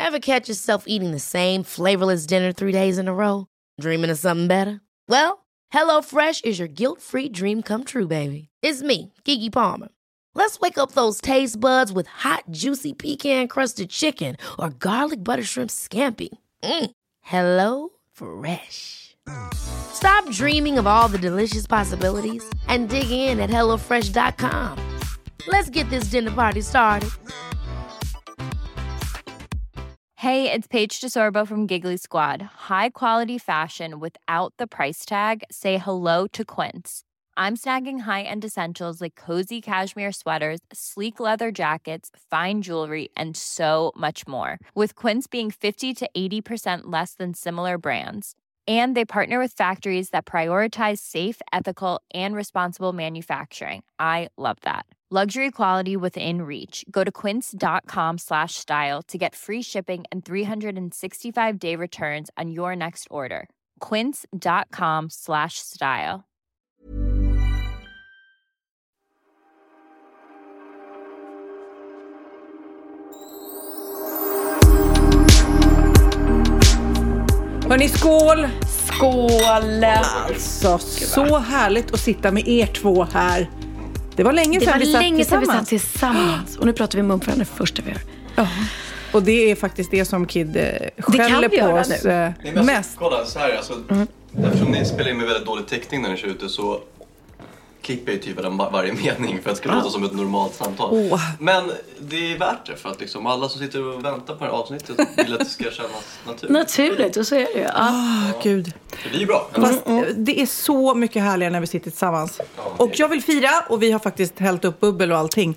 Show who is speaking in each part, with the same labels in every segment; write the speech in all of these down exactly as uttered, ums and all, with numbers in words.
Speaker 1: Ever catch yourself eating the same flavorless dinner three days in a row? Dreaming of something better? Well, HelloFresh is your guilt-free dream come true, baby. It's me, Keke Palmer. Let's wake up those taste buds with hot, juicy pecan-crusted chicken or garlic butter shrimp scampi. Mm. Hello Fresh. Stop dreaming of all the delicious possibilities and dig in at hello fresh dot com. Let's get this dinner party started.
Speaker 2: Hey, it's Paige DeSorbo from Giggly Squad. High quality fashion without the price tag. Say hello to Quince. I'm snagging high-end essentials like cozy cashmere sweaters, sleek leather jackets, fine jewelry, and so much more. With Quince being fifty to eighty percent less than similar brands. And they partner with factories that prioritize safe, ethical, and responsible manufacturing. I love that. Luxury quality within reach. Go to quince.com slash style to get free shipping and three sixty-five day returns on your next order. Quince.com slash style.
Speaker 3: Hörni, skål!
Speaker 4: Skål!
Speaker 3: Alltså, så härligt att sitta med er två här. Det var länge sedan vi satt
Speaker 4: länge sedan vi satt
Speaker 3: tillsammans.
Speaker 4: tillsammans. Och nu pratar vi mun på varandra första vi gör.
Speaker 3: Ja. Och det är faktiskt det som Kid eh, skäller på oss eh,
Speaker 5: Nej, men
Speaker 3: mest.
Speaker 5: alltså, kolla, så här, alltså, mm. eftersom ni spelar in med väldigt dålig täckning när ni kör ute så klipper jag typ var, varje mening för att det ska låta som ett normalt samtal.
Speaker 3: Oh.
Speaker 5: Men det är värt det för att liksom, alla som sitter och väntar på det här avsnittet vill att det ska kännas naturligt.
Speaker 4: Naturligt, och så är det ju. Ja.
Speaker 3: Oh, Gud.
Speaker 5: Det blir bra.
Speaker 3: Fast, mm. det är så mycket härligare när vi sitter tillsammans. Ja, och jag vill fira, och vi har faktiskt hällt upp bubbel och allting.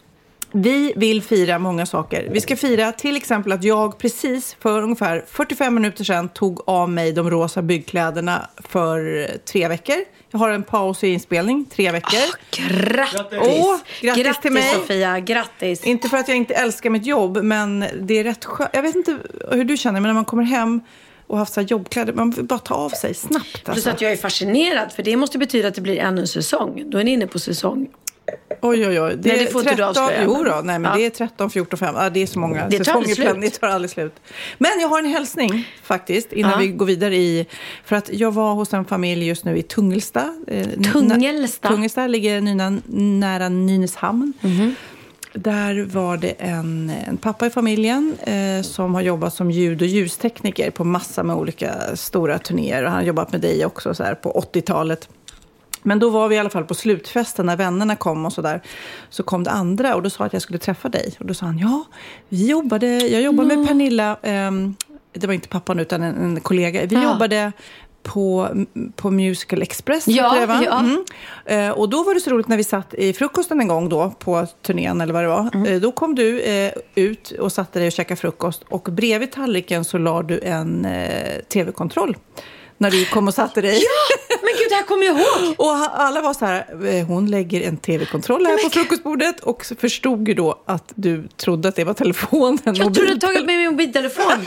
Speaker 3: Vi vill fira många saker. Vi ska fira till exempel att jag precis för ungefär fyrtiofem minuter sedan tog av mig de rosa byggkläderna för tre veckor. Jag har en paus i inspelning, tre veckor.
Speaker 4: Oh, grattis!
Speaker 3: Åh, grattis! Grattis till mig.
Speaker 4: Sofia, grattis!
Speaker 3: Inte för att jag inte älskar mitt jobb, men det är rätt skönt. Jag vet inte hur du känner, men när man kommer hem och har haft så här jobbkläder, man vill bara ta av sig snabbt. Alltså.
Speaker 4: Plus att jag är fascinerad, för det måste betyda att det blir ännu en säsong. Då är ni inne på säsong.
Speaker 3: Oj, oj, oj. Det
Speaker 4: nej, det får
Speaker 3: tretton,
Speaker 4: inte du avslöja.
Speaker 3: Jo då, nej, men
Speaker 4: ja.
Speaker 3: det är tretton, fjorton, femton. Ja, det är så många
Speaker 4: det
Speaker 3: säsonger plan. Det tar aldrig slut. Men jag har en hälsning faktiskt, innan ja. vi går vidare i... För att jag var hos en familj just nu i Tungelsta.
Speaker 4: Tungelsta?
Speaker 3: Tungelsta ligger nyna, nära Nynäshamn.
Speaker 4: Mm-hmm.
Speaker 3: Där var det en, en pappa i familjen eh, som har jobbat som ljud- och ljustekniker på massa med olika stora turnéer. Och han har jobbat med dig också så här, på åttiotalet. Men då var vi i alla fall på slutfesten när vännerna kom och så där. Så kom det andra och då sa att jag skulle träffa dig. Och då sa han, ja, vi jobbade, jag jobbade no. med Pernilla. Eh, det var inte pappan utan en, en kollega. Vi ja. jobbade på, på Musical Express.
Speaker 4: Ja, ja.
Speaker 3: Mm. Eh, och då var det så roligt när vi satt i frukosten en gång då på turnén eller vad det var. Mm. Eh, då kom du eh, ut och satte dig och käkade frukost. Och bredvid tallriken så la du en eh, tv-kontroll. När du kom och satte dig.
Speaker 4: Ja, men gud, det här kommer jag ihåg.
Speaker 3: Och alla var så här, hon lägger en tv-kontroll här på frukostbordet. Och förstod ju då att du trodde att det var telefonen.
Speaker 4: Jag mobil- trodde du tagit med min mobiltelefon.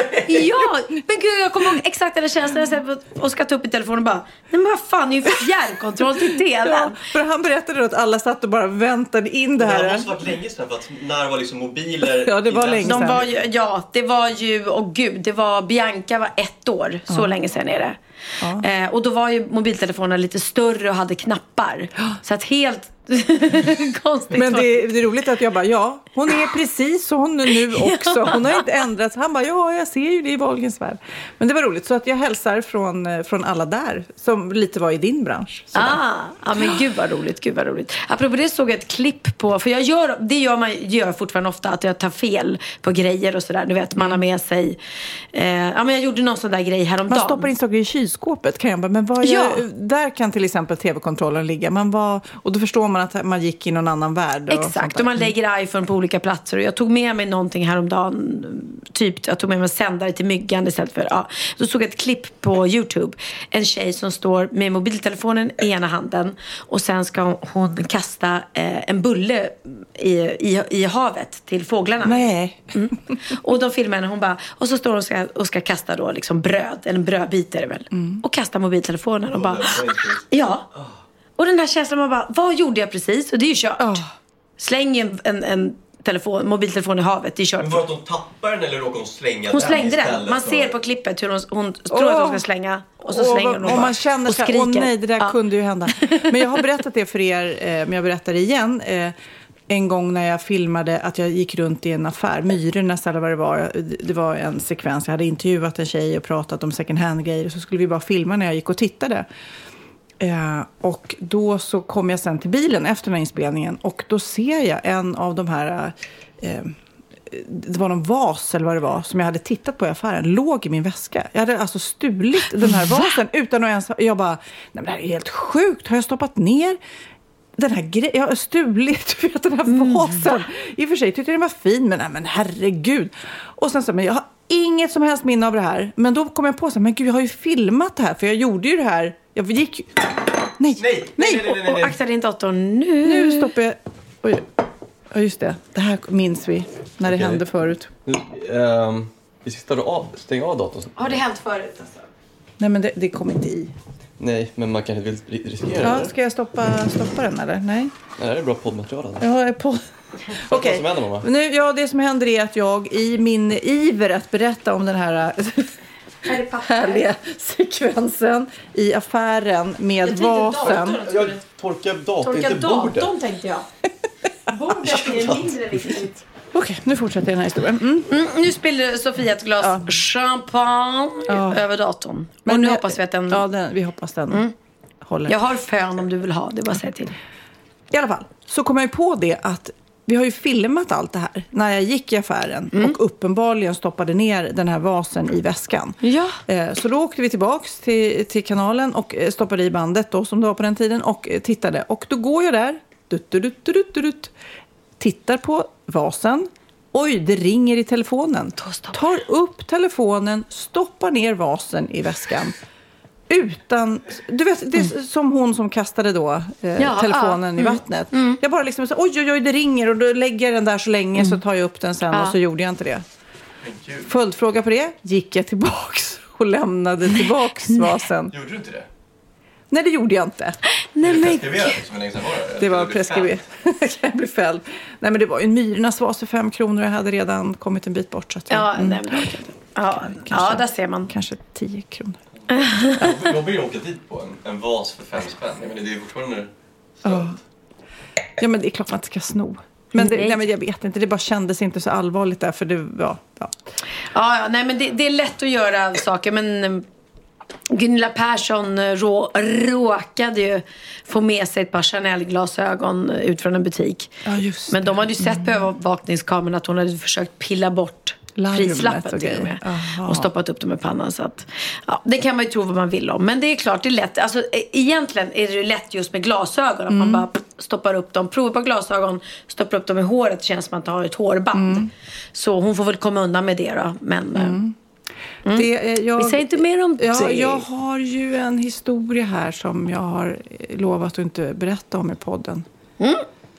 Speaker 4: Ja, men gud, jag kommer ihåg exakt den känslan. Jag och ska ta upp i telefonen och bara, nej men vad fan, det är ju fjärrkontroll till tvn.
Speaker 3: Ja, för han berättade då att alla satt och bara väntade in det här.
Speaker 5: Det måste varit länge sedan, för att när var liksom mobiler...
Speaker 3: Ja, det var länge sedan.
Speaker 4: De var ju, ja, det var ju, och gud, det var, Bianca var ett år, så ja. länge sedan är det. Ja. Eh, och då var ju mobiltelefonerna lite större och hade knappar. Så att helt konstigt.
Speaker 3: Men det är, det är roligt att jag bara, ja, hon är precis så hon är nu också. Hon har inte ändrats. Han bara, ja, jag ser ju det i Wahlgrens värld. Men det var roligt, så att jag hälsar från, från alla där som lite var i din bransch.
Speaker 4: Ah, ja, men gud vad roligt, gud vad roligt. Apropå det såg jag ett klipp på, för jag gör, det gör man gör fortfarande ofta, att jag tar fel på grejer och sådär. Du vet, man har med sig, eh, ja men jag gjorde någon sån där grej häromdagen.
Speaker 3: Man stoppar in saker i kylskåpet, kan jag bara, men vad är, ja. där kan till exempel tv-kontrollen ligga. Man var, och då förstår man att man gick i någon annan värld. Och
Speaker 4: exakt, och, och man lägger iPhone på olika platser. Och jag tog med mig någonting häromdagen, typ, jag tog med mig en sändare till myggan istället för, ja. Då såg jag ett klipp på YouTube. En tjej som står med mobiltelefonen i ena handen och sen ska hon, hon kasta eh, en bulle i, i, i havet till fåglarna.
Speaker 3: Nej.
Speaker 4: Mm. Och de filmar henne, hon bara, och så står hon och ska, och ska kasta då liksom bröd, eller en brödbit är det väl. Mm. Och kasta mobiltelefonen och bara, ja. Och den här känslan, man bara, vad gjorde jag precis? Och det är ju kört. Oh. Släng en, en, en telefon, mobiltelefon i havet. I kört.
Speaker 5: Men var det att de tappar den eller råkar hon slänga
Speaker 4: hon
Speaker 5: den
Speaker 4: slängde den.
Speaker 5: istället?
Speaker 4: Man
Speaker 5: för...
Speaker 4: ser på klippet hur hon, hon tror
Speaker 3: Åh.
Speaker 4: att hon ska slänga. Och så slänger hon
Speaker 3: och, och man känner
Speaker 4: och
Speaker 3: så här,
Speaker 4: skriker.
Speaker 3: åh nej, det där
Speaker 4: ja.
Speaker 3: kunde ju hända. Men jag har berättat det för er, eh, men jag berättar det igen. Eh, en gång när jag filmade att jag gick runt i en affär, Myrornas eller vad det var. Det var en sekvens, jag hade intervjuat en tjej och pratat om second hand-grejer. Så skulle vi bara filma när jag gick och tittade. Eh, och då så kom jag sen till bilen efter den här inspelningen. Och då ser jag en av de här... Eh, det var någon vas eller vad det var som jag hade tittat på i affären, låg i min väska. Jag hade alltså stulit den här vasen utan att ens... Jag bara, nej men det här är helt sjukt. Har jag stoppat ner den här grejen? Jag har stulit vet, den här mm, vasen. I och för sig tyckte jag den var fin, men, nej, men herregud. Och sen så, men jag har inget som helst minne av det här. Men då kom jag på så här, men gud jag har ju filmat det här. För jag gjorde ju det här. Jag gick... Nej,
Speaker 5: nej, nej, nej, nej, nej.
Speaker 4: Och, och akta din dator nu.
Speaker 3: Nu stoppar jag... Oj. Ja, just det. Det här minns vi när det okay. hände förut.
Speaker 5: Nu, um, vi ska stå av, stänga av datorn.
Speaker 4: Har det hänt förut? Alltså?
Speaker 3: Nej, men det, det kom inte i.
Speaker 5: Nej, men man kan inte riskera
Speaker 3: ja,
Speaker 5: det.
Speaker 3: Ska jag stoppa, stoppa den eller? Nej.
Speaker 5: Nej, det är bra poddmaterial.
Speaker 3: Ja, podd. Okej. Okay. Nu, ja, det som händer är att jag i min iver att berätta om den här... härliga sekvensen i affären med jag vasen.
Speaker 5: Jag torkar datorn,
Speaker 4: torka
Speaker 5: inte bordet.
Speaker 4: Datorn tänkte jag. Bordet är mindre viktigt.
Speaker 3: Okej, okay, nu fortsätter den här historien. Mm.
Speaker 4: Mm, nu spiller Sofia ett glas ja. champagne ja. över datorn. Men och nu jag, hoppas vi att den...
Speaker 3: Ja, den, vi hoppas den mm. håller.
Speaker 4: Jag har fön om du vill ha, det bara säg till.
Speaker 3: I alla fall, så kom jag på det att vi har ju filmat allt det här när jag gick i affären mm. och uppenbarligen stoppade ner den här vasen i väskan.
Speaker 4: Ja.
Speaker 3: Så då åkte vi tillbaks till, till kanalen och stoppade i bandet då, som det var på den tiden och tittade. Och då går jag där, dut, dut, dut, dut, dut, tittar på vasen. Oj, det ringer i telefonen. Tar upp telefonen, stoppar ner vasen i väskan. Utan, du vet, det är mm. som hon som kastade då eh, ja, telefonen ah, i vattnet. Mm, mm. Jag bara liksom så, oj, oj, oj, det ringer och då lägger jag den där så länge mm. så tar jag upp den sen ah. och så gjorde jag inte det. Följdfråga på det, gick jag tillbaks och lämnade tillbaks vasen.
Speaker 5: Gjorde du inte det?
Speaker 3: Nej, det gjorde jag inte.
Speaker 4: Nej, men
Speaker 5: preskriberat som länge sedan var det?
Speaker 3: Det var preskriberat. Jag blev fälld. Nej, men det var ju en Myrornas vas för fem kronor. Jag hade redan kommit en bit bort. Så att jag,
Speaker 4: ja,
Speaker 3: mm,
Speaker 4: nej, men, ja, kanske, ja, där ser man.
Speaker 3: Kanske tio kronor.
Speaker 5: Jag vill åka dit på en, en vas för fem spänn. Men det är fortfarande...
Speaker 3: Ja. ja, men det är klart man inte ska sno. Men, det, nej, men jag vet inte, det bara kändes inte så allvarligt där. För det var... Ja,
Speaker 4: ja. ja, ja nej, men det, det är lätt att göra saker, men... Gunilla Persson rå, råkade ju få med sig ett par Chanel-glasögon ut från en butik.
Speaker 3: Ja, just
Speaker 4: men de hade ju sett på övervakningskameran att hon hade försökt pilla bort prislappen till och med. Aha. Och stoppat upp dem i pannan. Så att, ja, det kan man ju tro vad man vill om. Men det är klart, det är lätt. Alltså, egentligen är det lätt just med glasögon. Att mm. man bara stoppar upp dem. Provar på glasögon, stoppar upp dem i håret. Det känns som att man har ett hårband. Mm. Så hon får väl komma undan med det då. Men...
Speaker 3: Mm. Mm. Det, jag,
Speaker 4: vi säger inte mer om det.
Speaker 3: Ja, jag har ju en historia här som jag har lovat att inte berätta om i podden.
Speaker 4: Mm.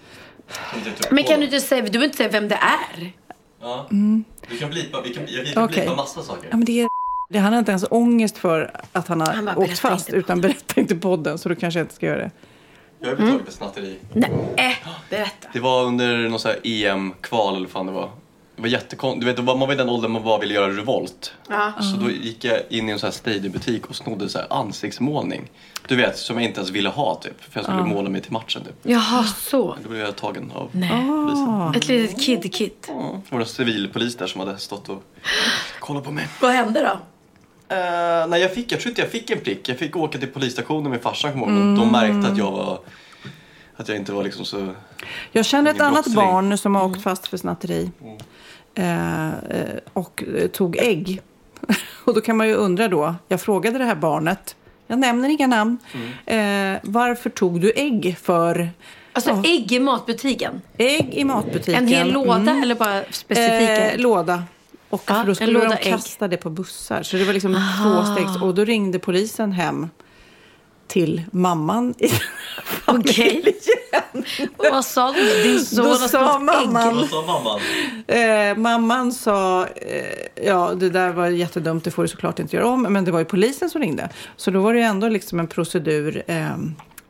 Speaker 4: Men kan du inte säga, du vill inte säga vem det är?
Speaker 5: Ja, mm. du kan blipa, vi kan, vi kan
Speaker 3: okay.
Speaker 5: blipa massa saker.
Speaker 3: Ja, men det är, det, han har inte ens ångest för att han har han åkt fast, utan berätta inte podden, så då kanske jag inte ska göra det.
Speaker 5: Jag har blivit tagen för snatteri.
Speaker 4: Nej, äh, berätta.
Speaker 5: Det var under någon sån här E M-kval eller fan det var. Det var jättekonstigt. Du vet, man var i den åldern man bara ville göra revolt.
Speaker 4: Ja.
Speaker 5: Så då gick jag in i en sån här stadionbutik och snodde så här ansiktsmålning. Du vet, som jag inte ens ville ha typ. För jag skulle ja. måla mig till matchen typ.
Speaker 4: Jaha, så.
Speaker 5: Då blev jag tagen av
Speaker 4: Nej. polisen. Ett litet kid-kit.
Speaker 5: Ja, det var en civilpolis där som hade stått och kollat på mig.
Speaker 4: Vad hände då?
Speaker 5: Uh, nej, jag fick, jag tror inte jag fick en prick. Jag fick åka till polisstationen med farsan på morgonen. Mm. De märkte att jag var... Att jag inte var liksom så...
Speaker 3: Jag känner ett annat barn som har åkt fast för snatteri. Mm. Eh, och tog ägg. Och då kan man ju undra då. Jag frågade det här barnet. Jag nämner inga namn. Mm. Eh, varför tog du ägg för...
Speaker 4: Alltså ja. ägg i matbutiken?
Speaker 3: Ägg i matbutiken.
Speaker 4: En hel låda mm. eller bara specifika?
Speaker 3: Eh, låda. Och
Speaker 4: ja,
Speaker 3: då skulle de kasta ägg. det på bussar. Så det var liksom två stegs. Och då ringde polisen hem till mamman i
Speaker 4: Okej. Okay. Vad sa du? Din son
Speaker 3: Då sa mamman,
Speaker 5: Vad sa mamman?
Speaker 3: Eh, mamman sa eh, ja, det där var jättedumt, det får du såklart inte göra om, men det var ju polisen som ringde. Så då var det ju ändå liksom en procedur eh,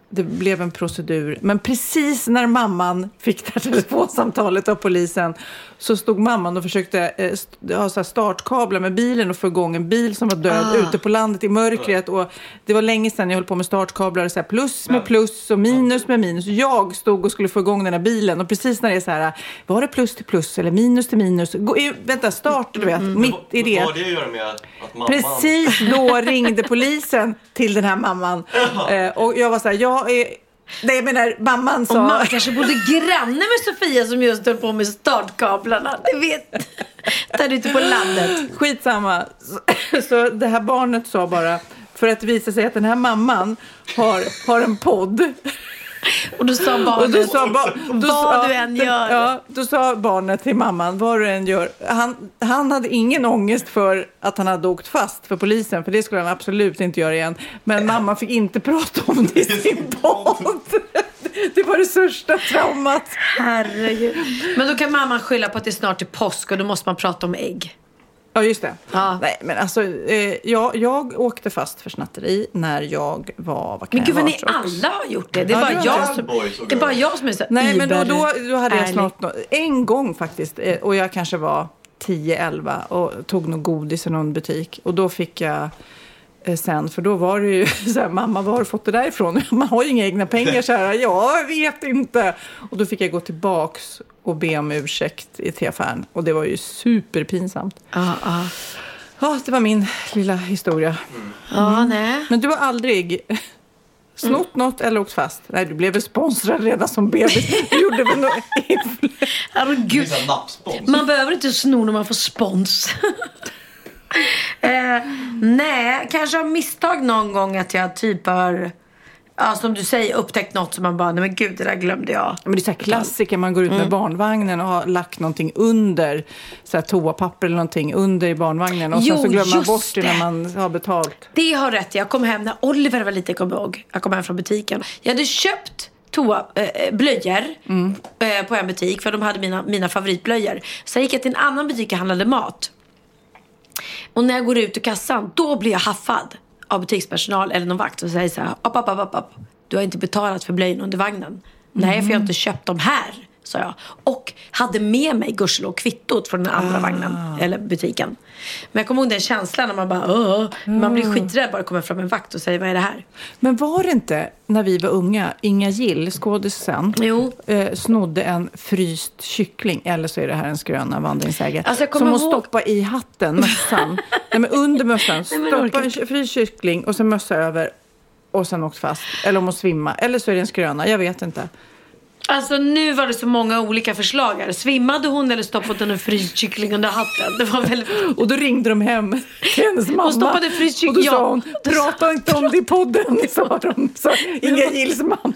Speaker 3: det blev en procedur. Men precis när mamman fick det här telefonsamtalet av polisen så stod mamman och försökte eh, st- ha så här startkablar med bilen och få igång en bil som var död ah. ute på landet i mörkret. Och det var länge sedan jag höll på med startkablar. Så här plus med plus och minus med minus. Jag stod och skulle få igång den här bilen. Och precis när det är så här, var det plus till plus eller minus till minus? Gå, vänta, start, du vet, mm. mitt i det.
Speaker 5: Vad har det att göra med att mamman...
Speaker 3: Precis då ringde polisen till den här mamman. eh, och jag var så här, jag är... Nej, jag menar, mamman sa...
Speaker 4: Och man kanske bodde granne med Sofia som just höll på med startkablarna. Det vet... Där ute på landet.
Speaker 3: Skitsamma. Så, så det här barnet sa bara... För att visa sig att den här mamman har, har en podd...
Speaker 4: Och då sa barnet,
Speaker 3: och då sa ba, då
Speaker 4: vad
Speaker 3: sa,
Speaker 4: du än gör.
Speaker 3: Ja, då sa barnet till mamman, vad du än gör. Han, han hade ingen ångest för att han hade åkt fast för polisen. För det skulle han absolut inte göra igen. Men mamma fick inte prata om det i sin podd. Det var det största traumat.
Speaker 4: Herregud. Men då kan mamman skylla på att det är snart är påsk och då måste man prata om ägg.
Speaker 3: Ja, just det.
Speaker 4: Ja.
Speaker 3: Nej, men alltså, eh, jag, jag åkte fast för snatteri när jag var... Vad kan
Speaker 4: men gud,
Speaker 3: vad
Speaker 4: ni alla har gjort det. Det är,
Speaker 3: ja,
Speaker 4: bara,
Speaker 3: det
Speaker 4: jag som, det är bara jag som är så
Speaker 3: Nej,
Speaker 4: iber,
Speaker 3: men då, då, då hade jag
Speaker 4: ärlig.
Speaker 3: snart... En gång faktiskt, eh, och jag kanske var tio elva och tog någon godis i någon butik. Och då fick jag... Sen, för då var det ju så här, mamma, var har du fått det därifrån? Man har ju inga egna pengar så här, jag vet inte. Och då fick jag gå tillbaks och be om ursäkt i teaffären. Och det var ju superpinsamt.
Speaker 4: Ja, ja.
Speaker 3: Ja, det var min lilla historia.
Speaker 4: Mm. Ja, nej.
Speaker 3: Men du har aldrig snott mm. något eller åkt fast? Nej, du blev väl sponsrad redan som bebis. Du gjorde väl något...
Speaker 4: Herregud. Man behöver inte sno när man får spons. Eh, nej, kanske av misstag någon gång att jag typ har, ja, som du säger, upptäckt något som man bara, nej men gud, det där glömde jag.
Speaker 3: Men det är så här klassiker, man går ut med mm. barnvagnen och har lagt någonting under, så här toapapper eller någonting under i barnvagnen och
Speaker 4: jo,
Speaker 3: sen så glömmer man bort det.
Speaker 4: det
Speaker 3: när man har betalt.
Speaker 4: Det har rätt, jag kom hem när Oliver var lite, kom ihåg. Jag kom hem från butiken. Jag hade köpt toa, äh, blöjor mm. äh, på en butik, för de hade mina, mina favoritblöjor. Så gick jag till en annan butik och handlade mat. Och när jag går ut ur kassan, då blir jag haffad av butikspersonal eller någon vakt och säger så här, upp, upp, upp, upp. Du har inte betalat för blöjorna under vagnen. Mm. Nej, för jag har inte köpt dem här, sa jag. Och hade med mig gudskelov kvittot från den andra ah. vagnen, eller butiken. Men jag kommer ihåg den känslan när man bara, åh, mm. man blir skiträdd bara kommer fram en vakt och säger, vad är det här?
Speaker 3: Men var det inte, när vi var unga, Inga Gill, skådisen, eh, snodde en fryst kyckling, eller så är det här en skröna vandringsägare,
Speaker 4: alltså,
Speaker 3: som hon
Speaker 4: ihåg...
Speaker 3: stoppade i hatten, mössan. Nej, men under mössan, stoppa en fryst kyckling och sen mössa över och sen åkt fast. Eller om hon svimma, eller så är det en skröna, jag vet inte.
Speaker 4: Alltså nu var det så många olika förslag här. Svimmade hon eller stoppade hon en fryst kyckling under hatten? Det var väldigt...
Speaker 3: Och då ringde de hem till hennes mamma.
Speaker 4: Hon stoppade fryst kyckling.
Speaker 3: Och då sa hon, prata inte om det i podden, sa de. Så Inga Gills mamma.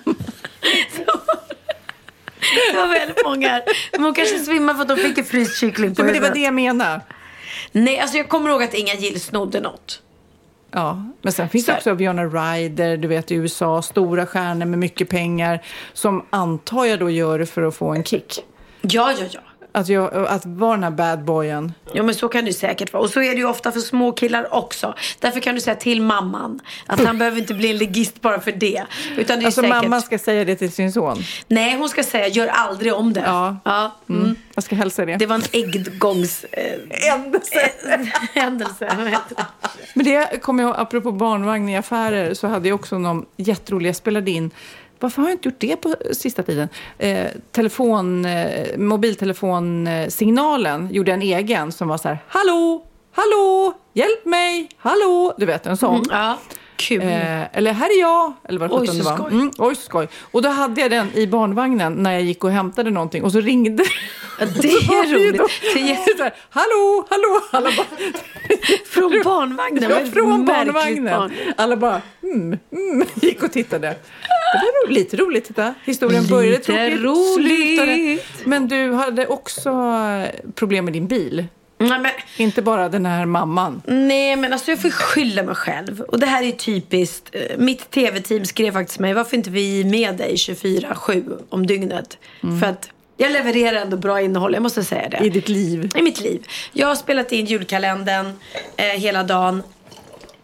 Speaker 4: Det var väldigt många här. Men hon kanske svimmade för att de fick en fryst kyckling på
Speaker 3: ja, men det var det jag menade.
Speaker 4: Nej, alltså jag kommer ihåg att Inga Gill snodde något.
Speaker 3: Ja, men sen finns det också Winona Ryder, du vet, i U S A, stora stjärnor med mycket pengar som antar jag då gör det för att få en kick.
Speaker 4: Ja, ja, ja.
Speaker 3: Att, jag, att vara den här bad boyen.
Speaker 4: Ja, men så kan det säkert vara. Och så är det ju ofta för små killar också. Därför kan du säga till mamman att han behöver inte bli en legist bara för det. Utan det är
Speaker 3: alltså
Speaker 4: säkert...
Speaker 3: mamma ska säga det till sin son?
Speaker 4: Nej, hon ska säga, gör aldrig om det.
Speaker 3: Ja,
Speaker 4: ja. Mm. Mm.
Speaker 3: Jag ska hälsa det.
Speaker 4: Det var en ägggångs...
Speaker 3: Eh, händelse.
Speaker 4: Händelse, vad heter det?
Speaker 3: Men det kommer jag, apropå barnvagn i affärer, så hade jag också någon jätterolig, jag spelade in. Varför har jag inte gjort det på sista tiden? Eh, telefon, eh, mobiltelefonsignalen gjorde en egen som var så här, hallå, hallå, hjälp mig, hallå. Du vet, en sån.
Speaker 4: Mm, ja, kul.
Speaker 3: Eh, eller här är jag. Eller vad
Speaker 4: oj,
Speaker 3: det var.
Speaker 4: skoj.
Speaker 3: Mm, oj, så skoj. Och då hade jag den i barnvagnen när jag gick och hämtade någonting. Och så ringde
Speaker 4: ja, det är roligt. Då,
Speaker 3: det är så här, hallå, hallå. Alla bara,
Speaker 4: från barnvagnen?
Speaker 3: Ja, från barnvagnen. Barn. Alla bara, mm, mm, gick och tittade. Det var ro, lite roligt, titta. Historien
Speaker 4: lite
Speaker 3: började tråkigt,
Speaker 4: roligt.
Speaker 3: Slutade. Men du hade också problem med din bil.
Speaker 4: Nej, men...
Speaker 3: Inte bara den här mamman.
Speaker 4: Nej, men alltså jag får skylla mig själv. Och det här är typiskt. Mitt tv-team skrev faktiskt mig, varför inte vi med dig tjugofyra sju om dygnet? Mm. För att jag levererar ändå bra innehåll, jag måste säga det.
Speaker 3: I ditt liv?
Speaker 4: I mitt liv. Jag har spelat in julkalendern eh, hela dagen.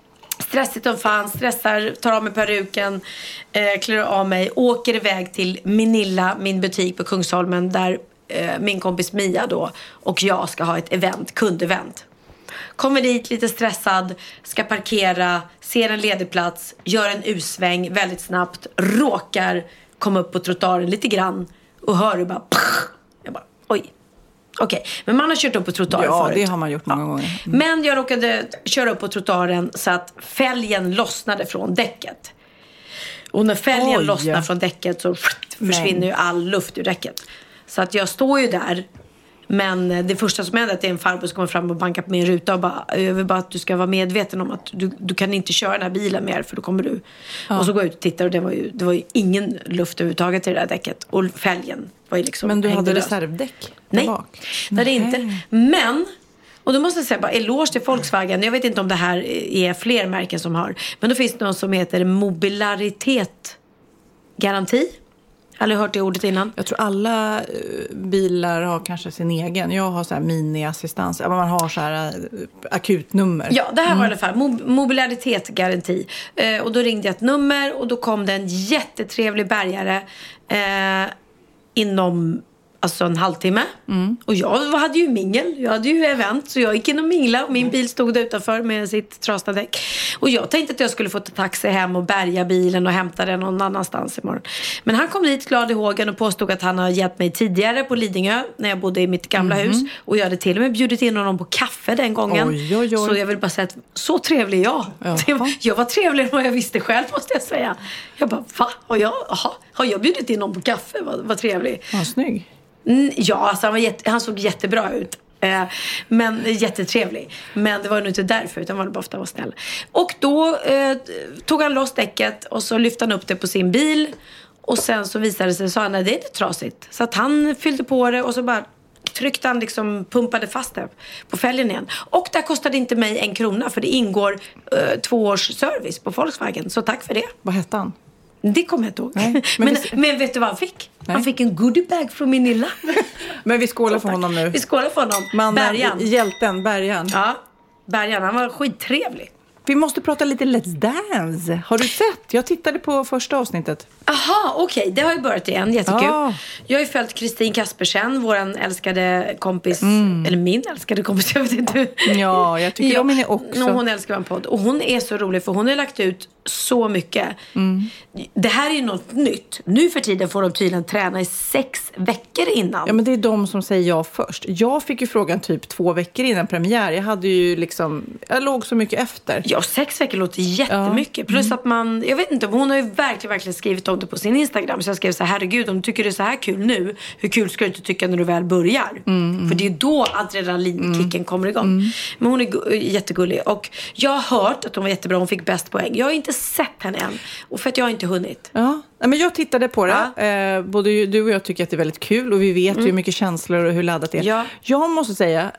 Speaker 4: stressigt som fan, stressar, tar av mig peruken, eh, klär av mig, åker iväg till Minilla, min butik på Kungsholmen, där eh, min kompis Mia då och jag ska ha ett event, kundevent. Kommer dit lite stressad, ska parkera, ser en ledig plats, gör en U-sväng väldigt snabbt, råkar komma upp på trottoaren lite grann och hör det bara, jag bara, oj. Okej, okay. Men man har kört upp på trottoaren
Speaker 3: ja,
Speaker 4: förut.
Speaker 3: Ja, det har man gjort många
Speaker 4: ja.
Speaker 3: gånger.
Speaker 4: Mm. Men jag råkade köra upp på trottoaren så att fälgen lossnade från däcket. Och när fälgen Oj. lossnar från däcket så försvinner ju all luft ur däcket. Så att jag står ju där. Men det första som händer är att det är en farbror som kommer fram och bankar på min ruta och bara, jag vill bara att du ska vara medveten om att du, du kan inte köra den här bilen mer, för då kommer du. Ja. Och så går jag ut och tittar och det var ju, det var ju ingen luft överhuvudtaget i det där däcket. Och fälgen var ju liksom.
Speaker 3: Men du hade
Speaker 4: lös.
Speaker 3: reservdäck?
Speaker 4: Nej,
Speaker 3: bak.
Speaker 4: det hade inte. Men, och då måste jag säga bara, eloge till Volkswagen. Jag vet inte om det här är fler märken som har. Men då finns det något som heter mobilaritet-garanti. Har du hört det ordet innan?
Speaker 3: Jag tror alla uh, bilar har kanske sin egen. Jag har så här mini-assistans. Man har så här uh, akutnummer.
Speaker 4: Ja, det här
Speaker 3: mm.
Speaker 4: var i alla fall Mo- mobilaritet-garanti. Uh, och då ringde jag ett nummer och då kom det en jättetrevlig bärgare uh, inom alltså en halvtimme. Mm. Och jag hade ju mingel. Jag hade ju event. Så jag gick in och mingla. Och min bil stod där utanför med sitt trasna däck. Och jag tänkte att jag skulle få ta taxi hem och bärga bilen och hämta den någon annanstans imorgon. Men han kom dit glad i hågen och påstod att han har hjälpt mig tidigare på Lidingö när jag bodde i mitt gamla mm. hus. Och jag hade till och med bjudit in honom på kaffe den gången.
Speaker 3: Oj, oj, oj.
Speaker 4: Så jag vill bara säga att så trevlig jag. Jaha. Jag var trevligare än vad jag visste själv, måste jag säga. Jag bara, va? Har jag, aha, har jag bjudit in honom på kaffe? Vad, vad trevlig.
Speaker 3: Var han snygg?
Speaker 4: Mm, ja, alltså han, var jätte, han såg jättebra ut. Eh, men jättetrevlig. Men det var nog inte därför, utan var det bara för att han var snäll. Och då eh, tog han loss däcket och så lyfte han upp det på sin bil. Och sen så visade det sig, så han, nej, det är inte trasigt. Så att han fyllde på det och så bara tryckte han liksom, pumpade fast det på fälgen igen. Och där kostade inte mig en krona, för det ingår eh, två års service på Volkswagen. Så tack för det.
Speaker 3: Vad hette han?
Speaker 4: Det kommer jag inte ihåg.
Speaker 3: Nej, men,
Speaker 4: men,
Speaker 3: det...
Speaker 4: men vet du vad han fick?
Speaker 3: Nej.
Speaker 4: Han fick en goodiebag från Minilla.
Speaker 3: Men vi skålar för honom nu.
Speaker 4: Vi skålar för honom.
Speaker 3: Man,
Speaker 4: Bergan.
Speaker 3: Hjälten, Bergan.
Speaker 4: Ja, Bergan. Han var skittrevlig.
Speaker 3: Vi måste prata lite Let's Dance. Har du sett? Jag tittade på första avsnittet.
Speaker 4: Aha, okej. Okay. Det har ju börjat igen. Jättekul. Ah. Jag har ju följt Kristin Kaspersen, våran älskade kompis. Mm. Eller min älskade kompis, jag vet inte.
Speaker 3: Ja, jag tycker ja. om henne också.
Speaker 4: Hon älskar en podd. Och hon är så rolig, för hon har lagt ut så mycket. Mm. Det här är ju något nytt. Nu för tiden får de tydligen träna i sex veckor innan.
Speaker 3: Ja, men det är de som säger ja först. Jag fick ju frågan typ två veckor innan premiär. Jag hade ju liksom, jag låg så mycket efter.
Speaker 4: Ja, sex veckor låter jättemycket. Ja. Plus mm. att man, jag vet inte, hon har ju verkligen, verkligen skrivit om det på sin Instagram. Så jag skrev så här, herregud, om du tycker det är så här kul nu, hur kul ska du inte tycka när du väl börjar? Mm, mm. För det är då adrenalinkicken mm. kommer igång. Mm. Men hon är gu- jättegullig. Och jag har hört att hon var jättebra, hon fick bäst poäng. Jag har inte sett henne än. Och för att jag har inte hunnit.
Speaker 3: Ja, men jag tittade på det. Ja. Eh, både du och jag tycker att det är väldigt kul. Och vi vet mm. hur mycket känslor och hur laddat det är. Ja. Jag måste säga,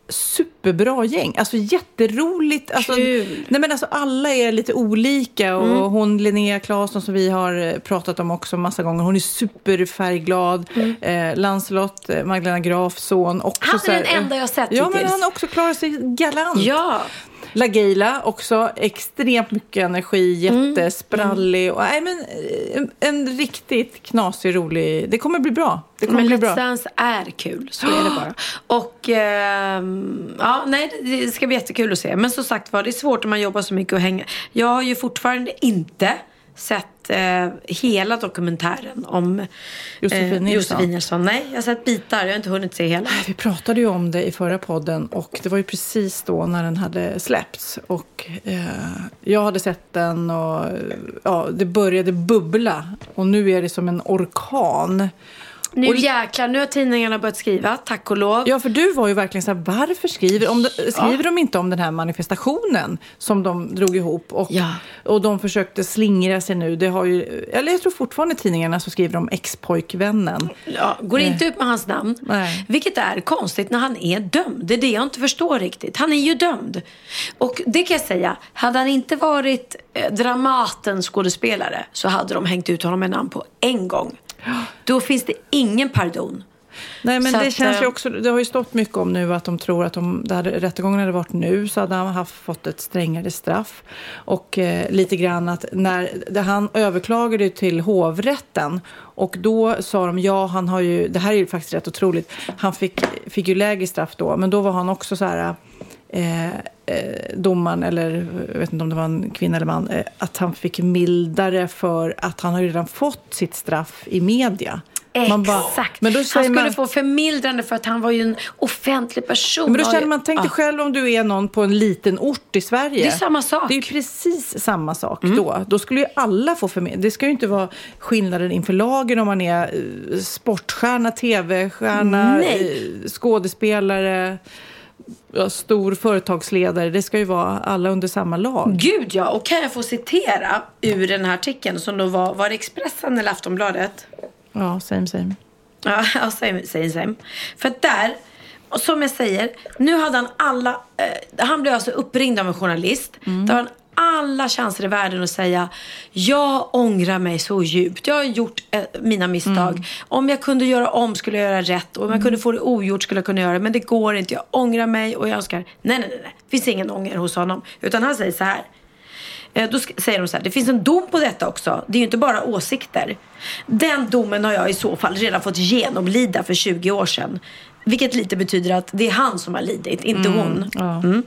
Speaker 3: superbra gäng. Alltså jätteroligt. Alltså, nej men alltså alla är lite olika. Och mm. hon Linnea Claesson som vi har pratat om också massa gånger. Hon är superfärgglad. Mm. Eh, Lancelot, Magdalena Grafs son. Också,
Speaker 4: han är
Speaker 3: så här,
Speaker 4: den enda jag sett
Speaker 3: Ja,
Speaker 4: hittills.
Speaker 3: Men han också klarar sig galant.
Speaker 4: Ja.
Speaker 3: LaGaylia också, extremt mycket energi, jättesprallig och nej, men en, en riktigt knasig, rolig. Det kommer bli bra. Det kommer
Speaker 4: men
Speaker 3: bli
Speaker 4: Let's
Speaker 3: bra.
Speaker 4: Dance är kul, så är det bara. Och eh, ja, nej, det ska bli jättekul att se. Men som sagt var, det är svårt om man jobbar så mycket och hänga. Jag har ju fortfarande inte sett eh, hela dokumentären om
Speaker 3: Josefin
Speaker 4: eh, Josefin Nilsson. Nej, jag har sett bitar, jag har inte hunnit se hela.
Speaker 3: Vi pratade ju om det i förra podden och det var ju precis då när den hade släppts och eh, jag hade sett den och ja, det började bubbla och nu är det som en orkan.
Speaker 4: Nu
Speaker 3: och,
Speaker 4: jäklar, nu har tidningarna börjat skriva, tack och lov.
Speaker 3: Ja, för du var ju verkligen så här, varför skriver, om de, skriver ja. de inte om den här manifestationen som de drog ihop? Och, ja. och de försökte slingra sig nu. Det har ju, eller jag tror fortfarande tidningarna så skriver de ex-pojkvännen.
Speaker 4: Ja, går inte ut med hans namn.
Speaker 3: Nej.
Speaker 4: Vilket är konstigt när han är dömd. Det är det jag inte förstår riktigt. Han är ju dömd. Och det kan jag säga, hade han inte varit eh, Dramatens skådespelare så hade de hängt ut honom med namn på en gång. Då finns det ingen pardon.
Speaker 3: Nej, men
Speaker 4: så
Speaker 3: det
Speaker 4: att,
Speaker 3: känns ju
Speaker 4: äh,
Speaker 3: också, det har ju stått mycket om nu att de tror att om det hade, rättegången hade varit nu så hade han haft, fått ett strängare straff. Och eh, lite grann att när det, han överklagade till hovrätten och då sa de ja, han har ju, det här är ju faktiskt rätt otroligt, han fick, fick ju lägre straff då, men då var han också så här... Eh, eh, domaren, eller jag vet inte om det var en kvinna eller man, eh, att han fick mildare för att han har ju redan fått sitt straff i media.
Speaker 4: Man bara,
Speaker 3: Exakt.
Speaker 4: Men då han skulle
Speaker 3: man,
Speaker 4: få förmildrande för att han var ju en offentlig person.
Speaker 3: Men då känner man, tänk dig ja. själv om du är någon på en liten ort i Sverige.
Speaker 4: Det är samma sak.
Speaker 3: Det är ju precis samma sak mm. då. Då skulle ju alla få förmildrande. Det ska ju inte vara skillnaden inför lagen om man är sportstjärna, tv-stjärna, Nej. skådespelare, ja, stor företagsledare. Det ska ju vara alla under samma lag.
Speaker 4: Gud ja, och kan jag få citera ur den här artikeln som då var, var det Expressen eller Aftonbladet?
Speaker 3: Ja, same same.
Speaker 4: Ja, same, same, same. För att där, som jag säger, nu hade han alla, eh, han blev alltså uppringd av en journalist. Mm. Där han alla chanser i världen att säga jag ångrar mig så djupt. Jag har gjort eh, mina misstag. Mm. Om jag kunde göra om skulle jag göra rätt. Och om jag mm. kunde få det ogjort skulle jag kunna göra det. Men det går inte. Jag ångrar mig och jag önskar. Nej, nej, nej. nej. Det finns ingen ånger hos honom. Utan han säger så här. Eh, då säger de så här. Det finns en dom på detta också. Det är ju inte bara åsikter. Den domen har jag i så fall redan fått genomlida för tjugo år sedan. Vilket lite betyder att det är han som har lidit. Inte mm. hon. Ja. Mm.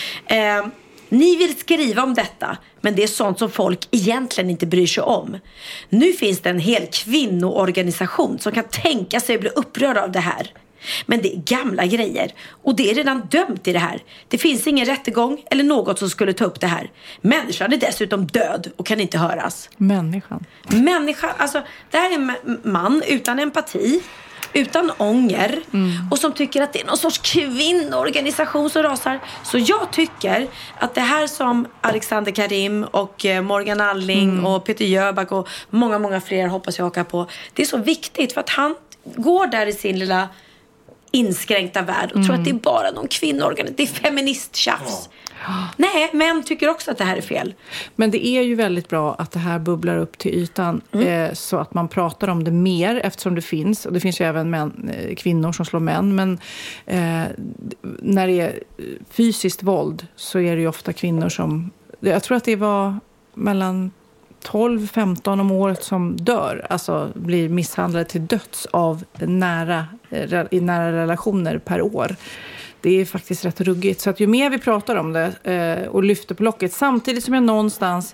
Speaker 4: Eh, Ni vill skriva om detta, men det är sånt som folk egentligen inte bryr sig om. Nu finns det en hel kvinnoorganisation som kan tänka sig att bli upprörd av det här. Men det är gamla grejer och det är redan dömt i det här. Det finns ingen rättegång eller något som skulle ta upp det här. Människan är dessutom död och kan inte höras.
Speaker 3: Människan?
Speaker 4: Människan, alltså det här är en man utan empati. Utan ånger mm. och som tycker att det är någon sorts kvinnoorganisation som rasar. Så jag tycker att det här som Alexander Karim och Morgan Alling mm. och Peter Jöback och många, många fler hoppas jag hakar på. Det är så viktigt för att han går där i sin lilla inskränkta värld och mm. tror att det är bara någon kvinnoorganisation. Det är feministtjafs. Ja. Nej, män tycker också att det här är fel.
Speaker 3: Men det är ju väldigt bra att det här bubblar upp till ytan mm. eh, så att man pratar om det mer eftersom det finns. Och det finns ju även män, eh, kvinnor som slår män. Men eh, när det är fysiskt våld så är det ju ofta kvinnor som... Jag tror att det var mellan tolv femton om året som dör. Alltså blir misshandlade till döds av nära, eh, i nära relationer per år. Det är faktiskt rätt ruggigt. Så att ju mer vi pratar om det eh, och lyfter på locket. Samtidigt som jag någonstans...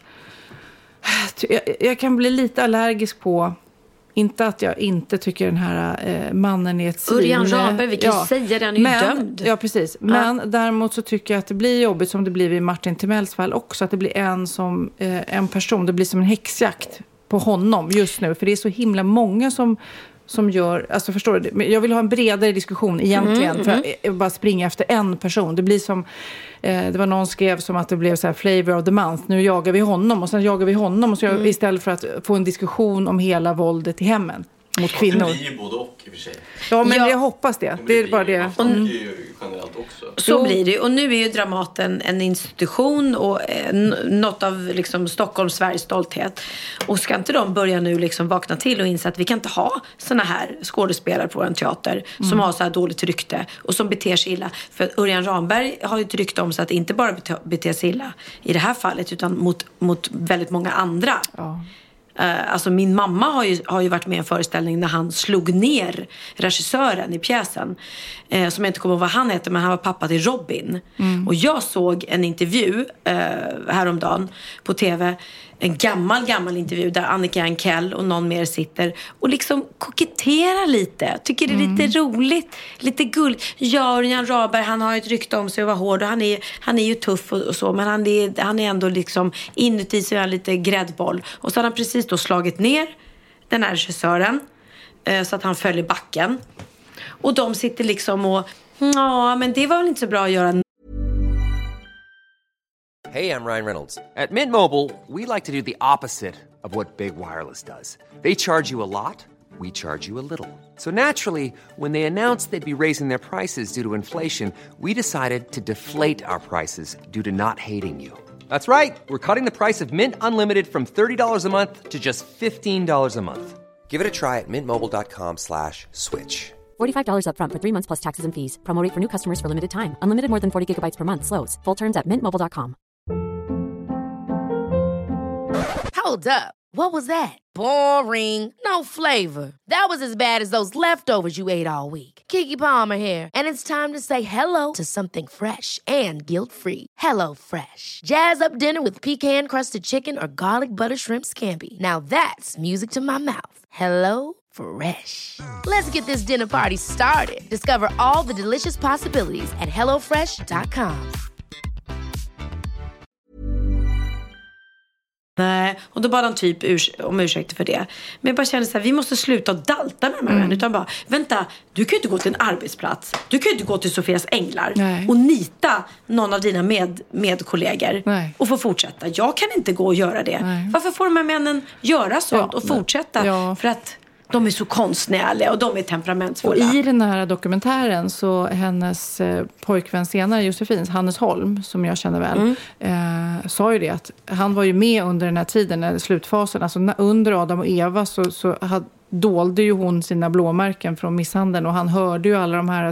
Speaker 3: Jag, jag kan bli lite allergisk på... Inte att jag inte tycker den här eh, mannen är ett svin.
Speaker 4: Örjan Ramberg, vi kan ja. säga den är ju
Speaker 3: men,
Speaker 4: dömd.
Speaker 3: Ja, precis. Men ja. däremot så tycker jag att det blir jobbigt som det blir i Martin Timells fall också. Att det blir en, som, eh, en person. Det blir som en häxjakt på honom just nu. För det är så himla många som... som gör, alltså förstår du, jag vill ha en bredare diskussion egentligen mm, för att mm. bara springa efter en person. Det blir som, eh, det var någon skrev som att det blev så här flavor of the month. Nu jagar vi honom och sen jagar vi honom och så mm. istället för att få en diskussion om hela våldet i hemmen mot kvinnor.
Speaker 5: Det blir ju både och i och för sig.
Speaker 3: Ja, men
Speaker 4: ja.
Speaker 3: jag hoppas det.
Speaker 5: Men
Speaker 3: det,
Speaker 5: det
Speaker 3: är bara det.
Speaker 5: Och mm. generellt också.
Speaker 4: Så jo. blir det. Och nu är ju Dramaten en institution och eh, något av liksom Stockholms Sveriges stolthet. Och ska inte de börja nu liksom vakna till och inse att vi kan inte ha såna här skådespelare på vår teater mm. som har så här dåligt rykte och som beter sig illa. För Örjan Ramberg har ju ett rykte om sig att inte bara bete, bete sig illa i det här fallet utan mot, mot väldigt många andra. Ja. Uh, alltså min mamma har ju, har ju varit med i en föreställning när han slog ner regissören i pjäsen uh, som jag inte kommer ihåg vad han heter, men han var pappa till Robin mm. och jag såg en intervju uh, häromdagen på tv, en gammal gammal intervju där Annika Ankell och någon mer sitter och liksom koketterar lite, tycker det är mm. lite roligt, lite gull. Ja, Örjan Ramberg, han har ett rykte om sig att vara hård och han är, han är ju tuff och, och så, men han är, han är ändå liksom inuti så är han lite gräddboll. Och så har han precis då slagit ner den här regissören eh, så att han föll i backen. Och de sitter liksom och ja, men det var väl inte så bra att göra.
Speaker 6: Hey, I'm Ryan Reynolds. At Mint Mobile, we like to do the opposite of what Big Wireless does. They charge you a lot, we charge you a little. So naturally, when they announced they'd be raising their prices due to inflation, we decided to deflate our prices due to not hating you. That's right. We're cutting the price of Mint Unlimited from thirty dollars a month to just fifteen dollars a month. Give it a try at mintmobile.com slash switch.
Speaker 7: forty-five dollars up front for three months plus taxes and fees. Promo rate for new customers for limited time. Unlimited more than forty gigabytes per month slows. Full terms at mint mobile dot com.
Speaker 1: Hold up. What was that? Boring. No flavor. That was as bad as those leftovers you ate all week. Keke Palmer here, and it's time to say hello to something fresh and guilt-free. Hello Fresh. Jazz up dinner with pecan-crusted chicken or garlic butter shrimp scampi. Now that's music to my mouth. Hello Fresh. Let's get this dinner party started. Discover all the delicious possibilities at hello fresh dot com.
Speaker 4: Nej, och då bad han typ urs- om ursäkt för det. Men jag bara kände så här, vi måste sluta dalta med de här mm. utan bara, vänta, du kan ju inte gå till en arbetsplats. Du kan ju inte gå till Sofias Änglar Nej. och nita någon av dina med, medkollegor Nej. och få fortsätta. Jag kan inte gå och göra det. Nej. Varför får de här männen göra sånt ja, och fortsätta? Ja. För att de är så konstnärliga och de är temperamentsfulla.
Speaker 3: Och i den här dokumentären så hennes eh, pojkvän senare, Josefins, Hannes Holm, som jag känner väl, mm. eh, sa ju det att han var ju med under den här tiden, när slutfasen, alltså när, under Adam och Eva så, så hade, dolde ju hon sina blåmärken från misshandeln och han hörde ju alla de här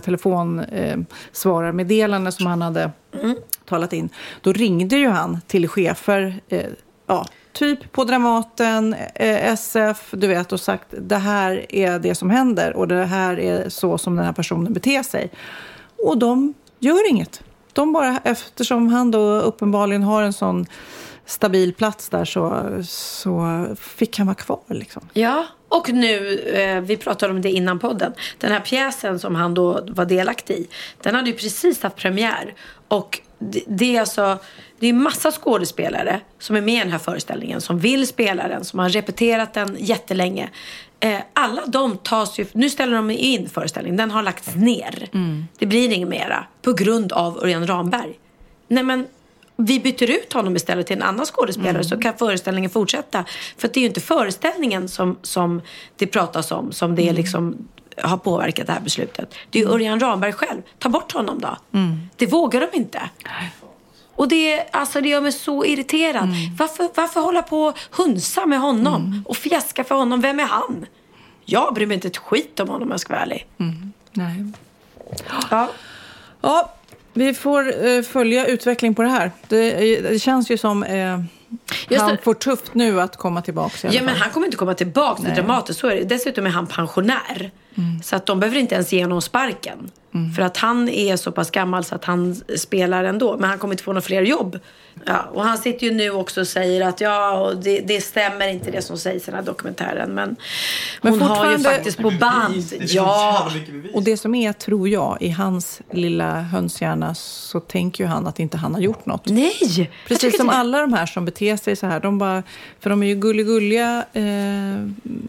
Speaker 3: telefonsvararmeddelandena eh, som han hade mm. talat in. Då ringde ju han till chefer, eh, ja, typ på Dramaten, eh, S F, du vet, och sagt det här är det som händer och det här är så som den här personen beter sig. Och de gör inget. De bara, eftersom han då uppenbarligen har en sån stabil plats där så, så fick han vara kvar liksom.
Speaker 4: Ja, och nu, eh, vi pratade om det innan podden. Den här pjäsen som han då var delaktig i, den hade ju precis haft premiär. Och det, det är alltså, det är massa skådespelare som är med i den här föreställningen, som vill spela den, som har repeterat den jättelänge. Eh, alla de tas ju, nu ställer de in föreställningen, den har lagts ner. Mm. Det blir inget mera på grund av Örjan Ramberg. Nej men, vi byter ut honom istället till en annan skådespelare mm. så kan föreställningen fortsätta. För att det är ju inte föreställningen som, som det pratas om, som det mm. liksom har påverkat det här beslutet. Det är ju Örjan Ramberg själv. Ta bort honom då. Mm. Det vågar de inte. Och det, alltså det gör mig så irriterad. Mm. Varför, varför hålla på och hunsa med honom? Mm. Och fjäska för honom? Vem är han? Jag bryr mig inte ett skit om honom, jag ska vara ärlig.
Speaker 3: Mm. Nej.
Speaker 4: Ja.
Speaker 3: Ja. Vi får eh, följa utveckling på det här. Det, det känns ju som eh, han får tufft nu att komma tillbaka.
Speaker 4: Ja, men han kommer inte komma tillbaka till Dramaten. Så är det. Dessutom är han pensionär. Mm. Så att de behöver inte ens ge honom sparken. Mm. För att han är så pass gammal så att han spelar ändå. Men han kommer inte få några fler jobb. Ja, och han sitter ju nu också och säger att ja, och det, det stämmer inte det som sägs i den här dokumentären. Men, men hon har ju faktiskt på band. Ja.
Speaker 3: Och det som är, tror jag, i hans lilla hönshjärna så tänker ju han att inte han har gjort något.
Speaker 4: Nej!
Speaker 3: Precis som det. Alla de här som beter sig så här. De bara, för de är ju gulligulliga eh,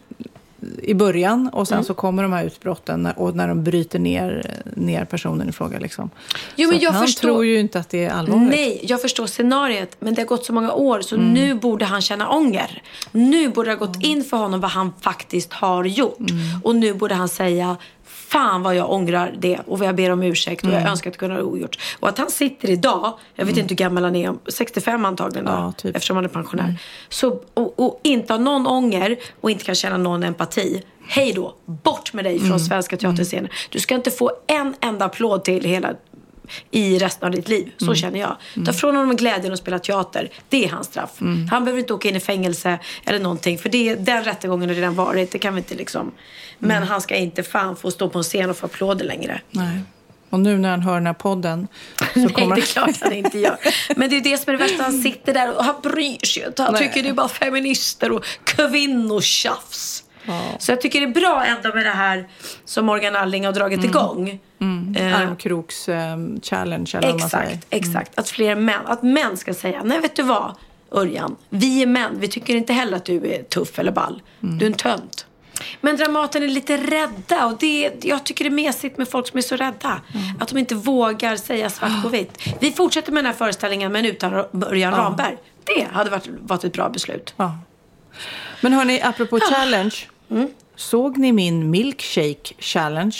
Speaker 3: i början och sen mm. så kommer de här utbrotten när, och när de bryter ner, ner personen i fråga liksom.
Speaker 4: Jo, men jag
Speaker 3: han
Speaker 4: förstår,
Speaker 3: tror ju inte att det är allvarligt.
Speaker 4: Nej, jag förstår scenariet, men det har gått så många år så mm. nu borde han känna ånger. Nu borde det ha gått in för honom vad han faktiskt har gjort. Mm. Och nu borde han säga fan vad jag ångrar det och vad jag ber om ursäkt och mm. jag önskar att kunna ha ogjort. Och att han sitter idag, jag vet mm. inte hur gammal han är, sextiofem antagligen då, ja, typ. Eftersom han är pensionär. Mm. Så, och, och inte har någon ånger och inte kan känna någon empati. Hej då, bort med dig från mm. svenska teaterscenen. Du ska inte få en enda applåd till hela i resten av ditt liv. Så mm. känner jag. Ta mm. från honom glädjen att spela teater. Det är hans straff. Mm. Han behöver inte åka in i fängelse eller någonting. För det, den rättegången har redan varit. Det kan vi inte liksom. Men mm. han ska inte fan få stå på en scen och få applåder längre.
Speaker 3: Nej. Och nu när han hör den här podden så
Speaker 4: Nej,
Speaker 3: kommer
Speaker 4: det är klart han inte gör. Men det är det som är det värsta. Han sitter där och han bryr sig inte. Han Nej. tycker det är bara feminister och kvinnotjafs. Ja. Så jag tycker det är bra ändå med det här som Morgan Alling har dragit mm. igång.
Speaker 3: Mm. Eh, Armkroks eh, challenge eller vad man säger.
Speaker 4: Exakt, exakt. Att fler män, att män ska säga, nej vet du vad Örjan, vi är män, vi tycker inte heller att du är tuff eller ball. Mm. Du är en tönt. Men Dramaten är lite rädda och det, jag tycker det är mesigt med folk som är så rädda. Mm. Att de inte vågar säga svart på vitt. Vi fortsätter med den här föreställningen men utan Örjan ja. Ramberg. Det hade varit, varit ett bra beslut.
Speaker 3: Ja. Men hörni, apropå challenge. Mm. Såg ni min milkshake challenge?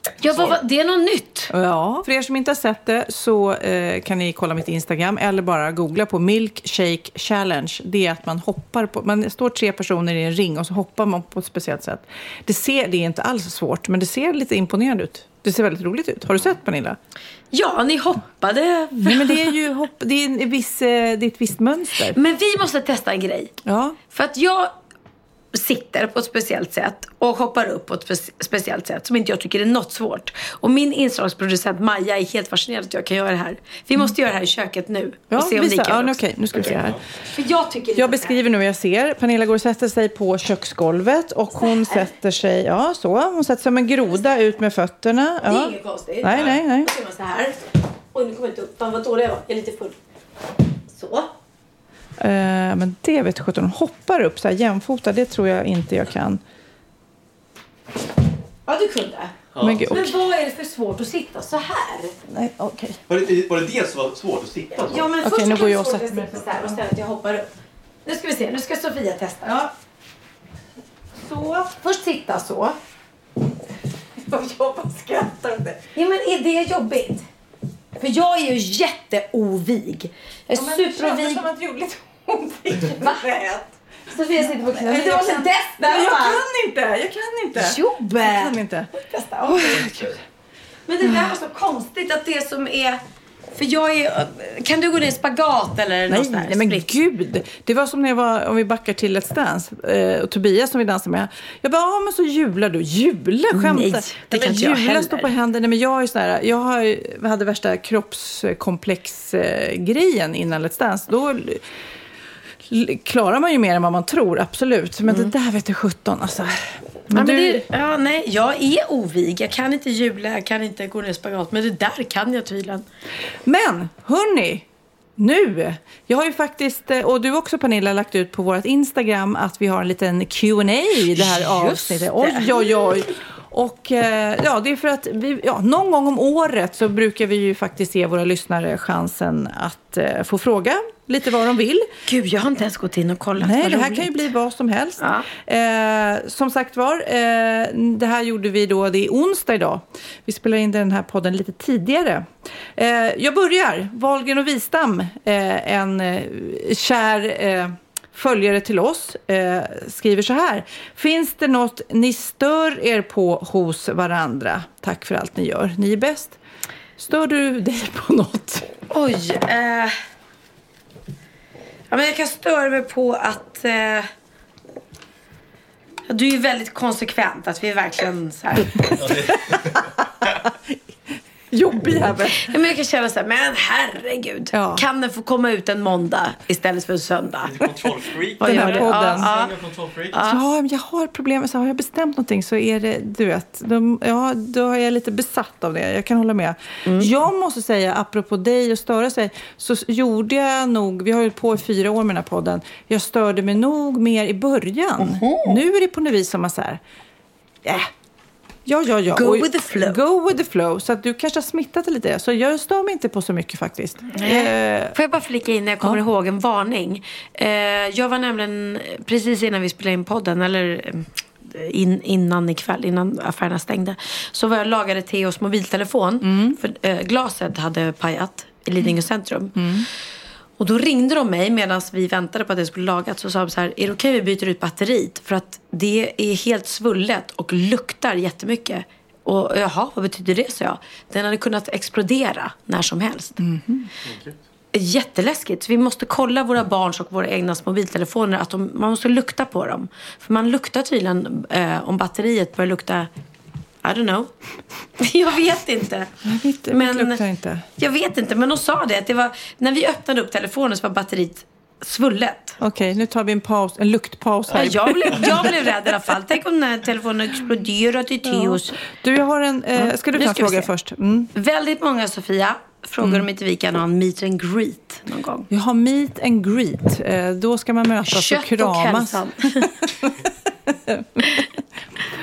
Speaker 4: Ja, vad, det är något nytt.
Speaker 3: Ja, för er som inte har sett det så eh, kan ni kolla mitt Instagram eller bara googla på Milkshake Challenge. Det är att man hoppar på, man står tre personer i en ring och så hoppar man på ett speciellt sätt. Det ser, det är inte alls svårt, men det ser lite imponerande ut. Det ser väldigt roligt ut. Har du sett, Pernilla?
Speaker 4: Ja, ni hoppade.
Speaker 3: Nej, men det är ju hopp, det är, en viss, det är ett visst mönster.
Speaker 4: Men vi måste testa en grej.
Speaker 3: Ja.
Speaker 4: För att jag sitter på ett speciellt sätt och hoppar upp på ett spe- speciellt sätt som inte jag tycker är något svårt. Och min inslagsproducent Maja är helt fascinerad att jag kan göra det här. Vi måste göra det här i köket nu och
Speaker 3: Ja,
Speaker 4: se om
Speaker 3: visa.
Speaker 4: ni kan
Speaker 3: Ja,
Speaker 4: också.
Speaker 3: okej, nu ska vi se här.
Speaker 4: För jag tycker
Speaker 3: Jag beskriver nu vad jag ser. Pernilla går och sätter sig på köksgolvet och hon sätter sig, ja så, hon sätter sig som en groda ut med fötterna. Ja.
Speaker 4: Det är inget konstigt.
Speaker 3: Nej, nej, nej.
Speaker 4: Då ser man så här. Oj, nu kommer jag inte upp. Fan vad dålig jag var. Jag är lite full. Så.
Speaker 3: Uh, men det vet jag, hon hoppar upp så här jämfota, det tror jag inte jag kan.
Speaker 4: Ja, du kunde.
Speaker 5: Ja.
Speaker 3: Men, gud,
Speaker 4: Men
Speaker 3: okay.
Speaker 4: vad är det för svårt att sitta så här?
Speaker 3: Nej, okej.
Speaker 5: Var det, var det det som var svårt att sitta så?
Speaker 4: Ja, men
Speaker 3: Okej,
Speaker 4: först
Speaker 3: nu går jag och
Speaker 4: svårt
Speaker 3: sätter
Speaker 4: att
Speaker 3: mig.
Speaker 4: sitta så här och sen att jag hoppar upp. Nu ska vi se. Nu ska Sofia testa.
Speaker 3: Ja. Så.
Speaker 4: Först sitta så.
Speaker 3: Jag bara skrattar inte.
Speaker 4: Ja, men är det jobbigt? För jag är ju jätteovig. Jag är
Speaker 3: Ja, men det
Speaker 4: superovig.
Speaker 3: kändes som att det gjorde lite ont i
Speaker 4: Va?
Speaker 3: knät.
Speaker 4: Sofia sitter på knät.
Speaker 3: Nej,
Speaker 4: Du
Speaker 3: jag
Speaker 4: måste
Speaker 3: kan-
Speaker 4: testa.
Speaker 3: Nej, jag
Speaker 4: va?
Speaker 3: kan inte, jag kan inte.
Speaker 4: Jobbe.
Speaker 3: Jag kan inte.
Speaker 4: Testa. Oh, men det där var så konstigt att det som är... För jag är... Kan du gå ner i spagat eller något
Speaker 3: Nej,
Speaker 4: sånt där?
Speaker 3: nej men
Speaker 4: split?
Speaker 3: gud. Det var som när jag var, om vi backar till Let's Dance. Eh, och Tobias som vi dansade med. Jag bara, ja men så jular du. Jula, skämta.
Speaker 4: Nej, det kan inte jag
Speaker 3: jula,
Speaker 4: heller.
Speaker 3: stå på händerna. Nej, men jag är sån här, jag har, ju- hade värsta kroppskomplex-grejen innan Let's Dance. Då l- l- klarar man ju mer än vad man tror, absolut. Men det där vet du sjutton, alltså. Men
Speaker 4: Ja, men
Speaker 3: du,
Speaker 4: det, ja, nej, jag är ovig. Jag kan inte jula, jag kan inte gå ner i spagat. Men det där kan jag tydligen.
Speaker 3: Men, hörni, nu. Jag har ju faktiskt, och du också Pernilla, lagt ut på vårt Instagram att vi har en liten Q and A i det här
Speaker 4: Just
Speaker 3: avsnittet.
Speaker 4: det.
Speaker 3: Oj, oj, oj. Och eh, ja, det är för att vi, ja, någon gång om året så brukar vi ju faktiskt ge våra lyssnare chansen att eh, få fråga lite vad de vill.
Speaker 4: Gud, jag har inte ens gått in och kollat.
Speaker 3: Nej,
Speaker 4: Vad
Speaker 3: det här
Speaker 4: roligt.
Speaker 3: kan ju bli vad som helst.
Speaker 4: Ja.
Speaker 3: Eh, som sagt var, eh, det här gjorde vi då, det är onsdag idag. Vi spelar in den här podden lite tidigare. Eh, jag börjar. Wahlgren och Wistam, eh, en eh, kär eh, följare till oss, eh, skriver så här. Finns det något ni stör er på hos varandra? Tack för allt ni gör. Ni är bäst. Stör du dig på något?
Speaker 4: Oj. Eh, ja, men jag kan störa mig på att... Eh, ja, du är ju väldigt konsekvent. Att vi är verkligen så här...
Speaker 3: Jobbig jävel.
Speaker 4: Ja, men jag kan känna så här, men herregud.
Speaker 3: Ja.
Speaker 4: Kan den få komma ut en måndag istället för en söndag?
Speaker 5: Kontrollfreak.
Speaker 4: Vad
Speaker 3: Den
Speaker 4: gör
Speaker 3: här
Speaker 4: det?
Speaker 3: podden.
Speaker 4: Ja, ja.
Speaker 5: Kontrollfreak.
Speaker 3: Ja, men jag har problem. Så har jag bestämt någonting så är det, du vet, de, ja, då är jag lite besatt av det. Jag kan hålla med.
Speaker 4: Mm.
Speaker 3: Jag måste säga, apropå dig och störa sig, så gjorde jag nog, vi har ju på i fyra år med den här podden, jag störde mig nog mer i början. Nu är det på något vis som att så här, äh, ja, ja, ja.
Speaker 4: Go
Speaker 3: Och-
Speaker 4: with the flow.
Speaker 3: Go with the flow. Så att du kanske har smittat det lite. Så jag stör mig inte på så mycket faktiskt. Eh,
Speaker 4: Får jag bara flika in när jag kommer
Speaker 3: Ja.
Speaker 4: ihåg en varning. Eh, jag var nämligen precis innan vi spelade in podden, eller eh, in, innan ikväll, innan affärerna stängde, så var jag och lagade Theos mobiltelefon.
Speaker 3: Mm.
Speaker 4: För eh, glaset hade pajat i Lidingö centrum. Och då ringde de mig medan vi väntade på att det skulle lagas. Så sa de så här, är det okej vi byter ut batteriet? För att det är helt svullet och luktar jättemycket. Och jaha, vad betyder det, sa jag. Den hade kunnat explodera när som helst. Jätteläskigt. Så vi måste kolla våra barns och våra egna mobiltelefoner. Att de, man måste lukta på dem. För man luktar tydligen eh, om batteriet börjar lukta... I don't know. Jag vet inte.
Speaker 3: Jag vet, men, luktar inte.
Speaker 4: Jag vet inte, men de sa det. Att det var, när vi öppnade upp telefonen så var batteriet svullet.
Speaker 3: Okej, nu tar vi en paus, en luktpaus
Speaker 4: Ja,
Speaker 3: här.
Speaker 4: jag, blev, jag blev rädd i alla fall. Tänk om den här telefonen exploderat i Theos.
Speaker 3: Du, jag har en... Eh, ska du
Speaker 4: Nu
Speaker 3: ta en
Speaker 4: ska vi
Speaker 3: fråga
Speaker 4: se.
Speaker 3: först? Mm.
Speaker 4: Väldigt många, Sofia, frågar om inte vi kan ha en meet and greet någon gång.
Speaker 3: Jag har meet and greet. Eh, då ska man mötas
Speaker 4: Kött
Speaker 3: och
Speaker 4: och
Speaker 3: kramas.
Speaker 4: hälsan.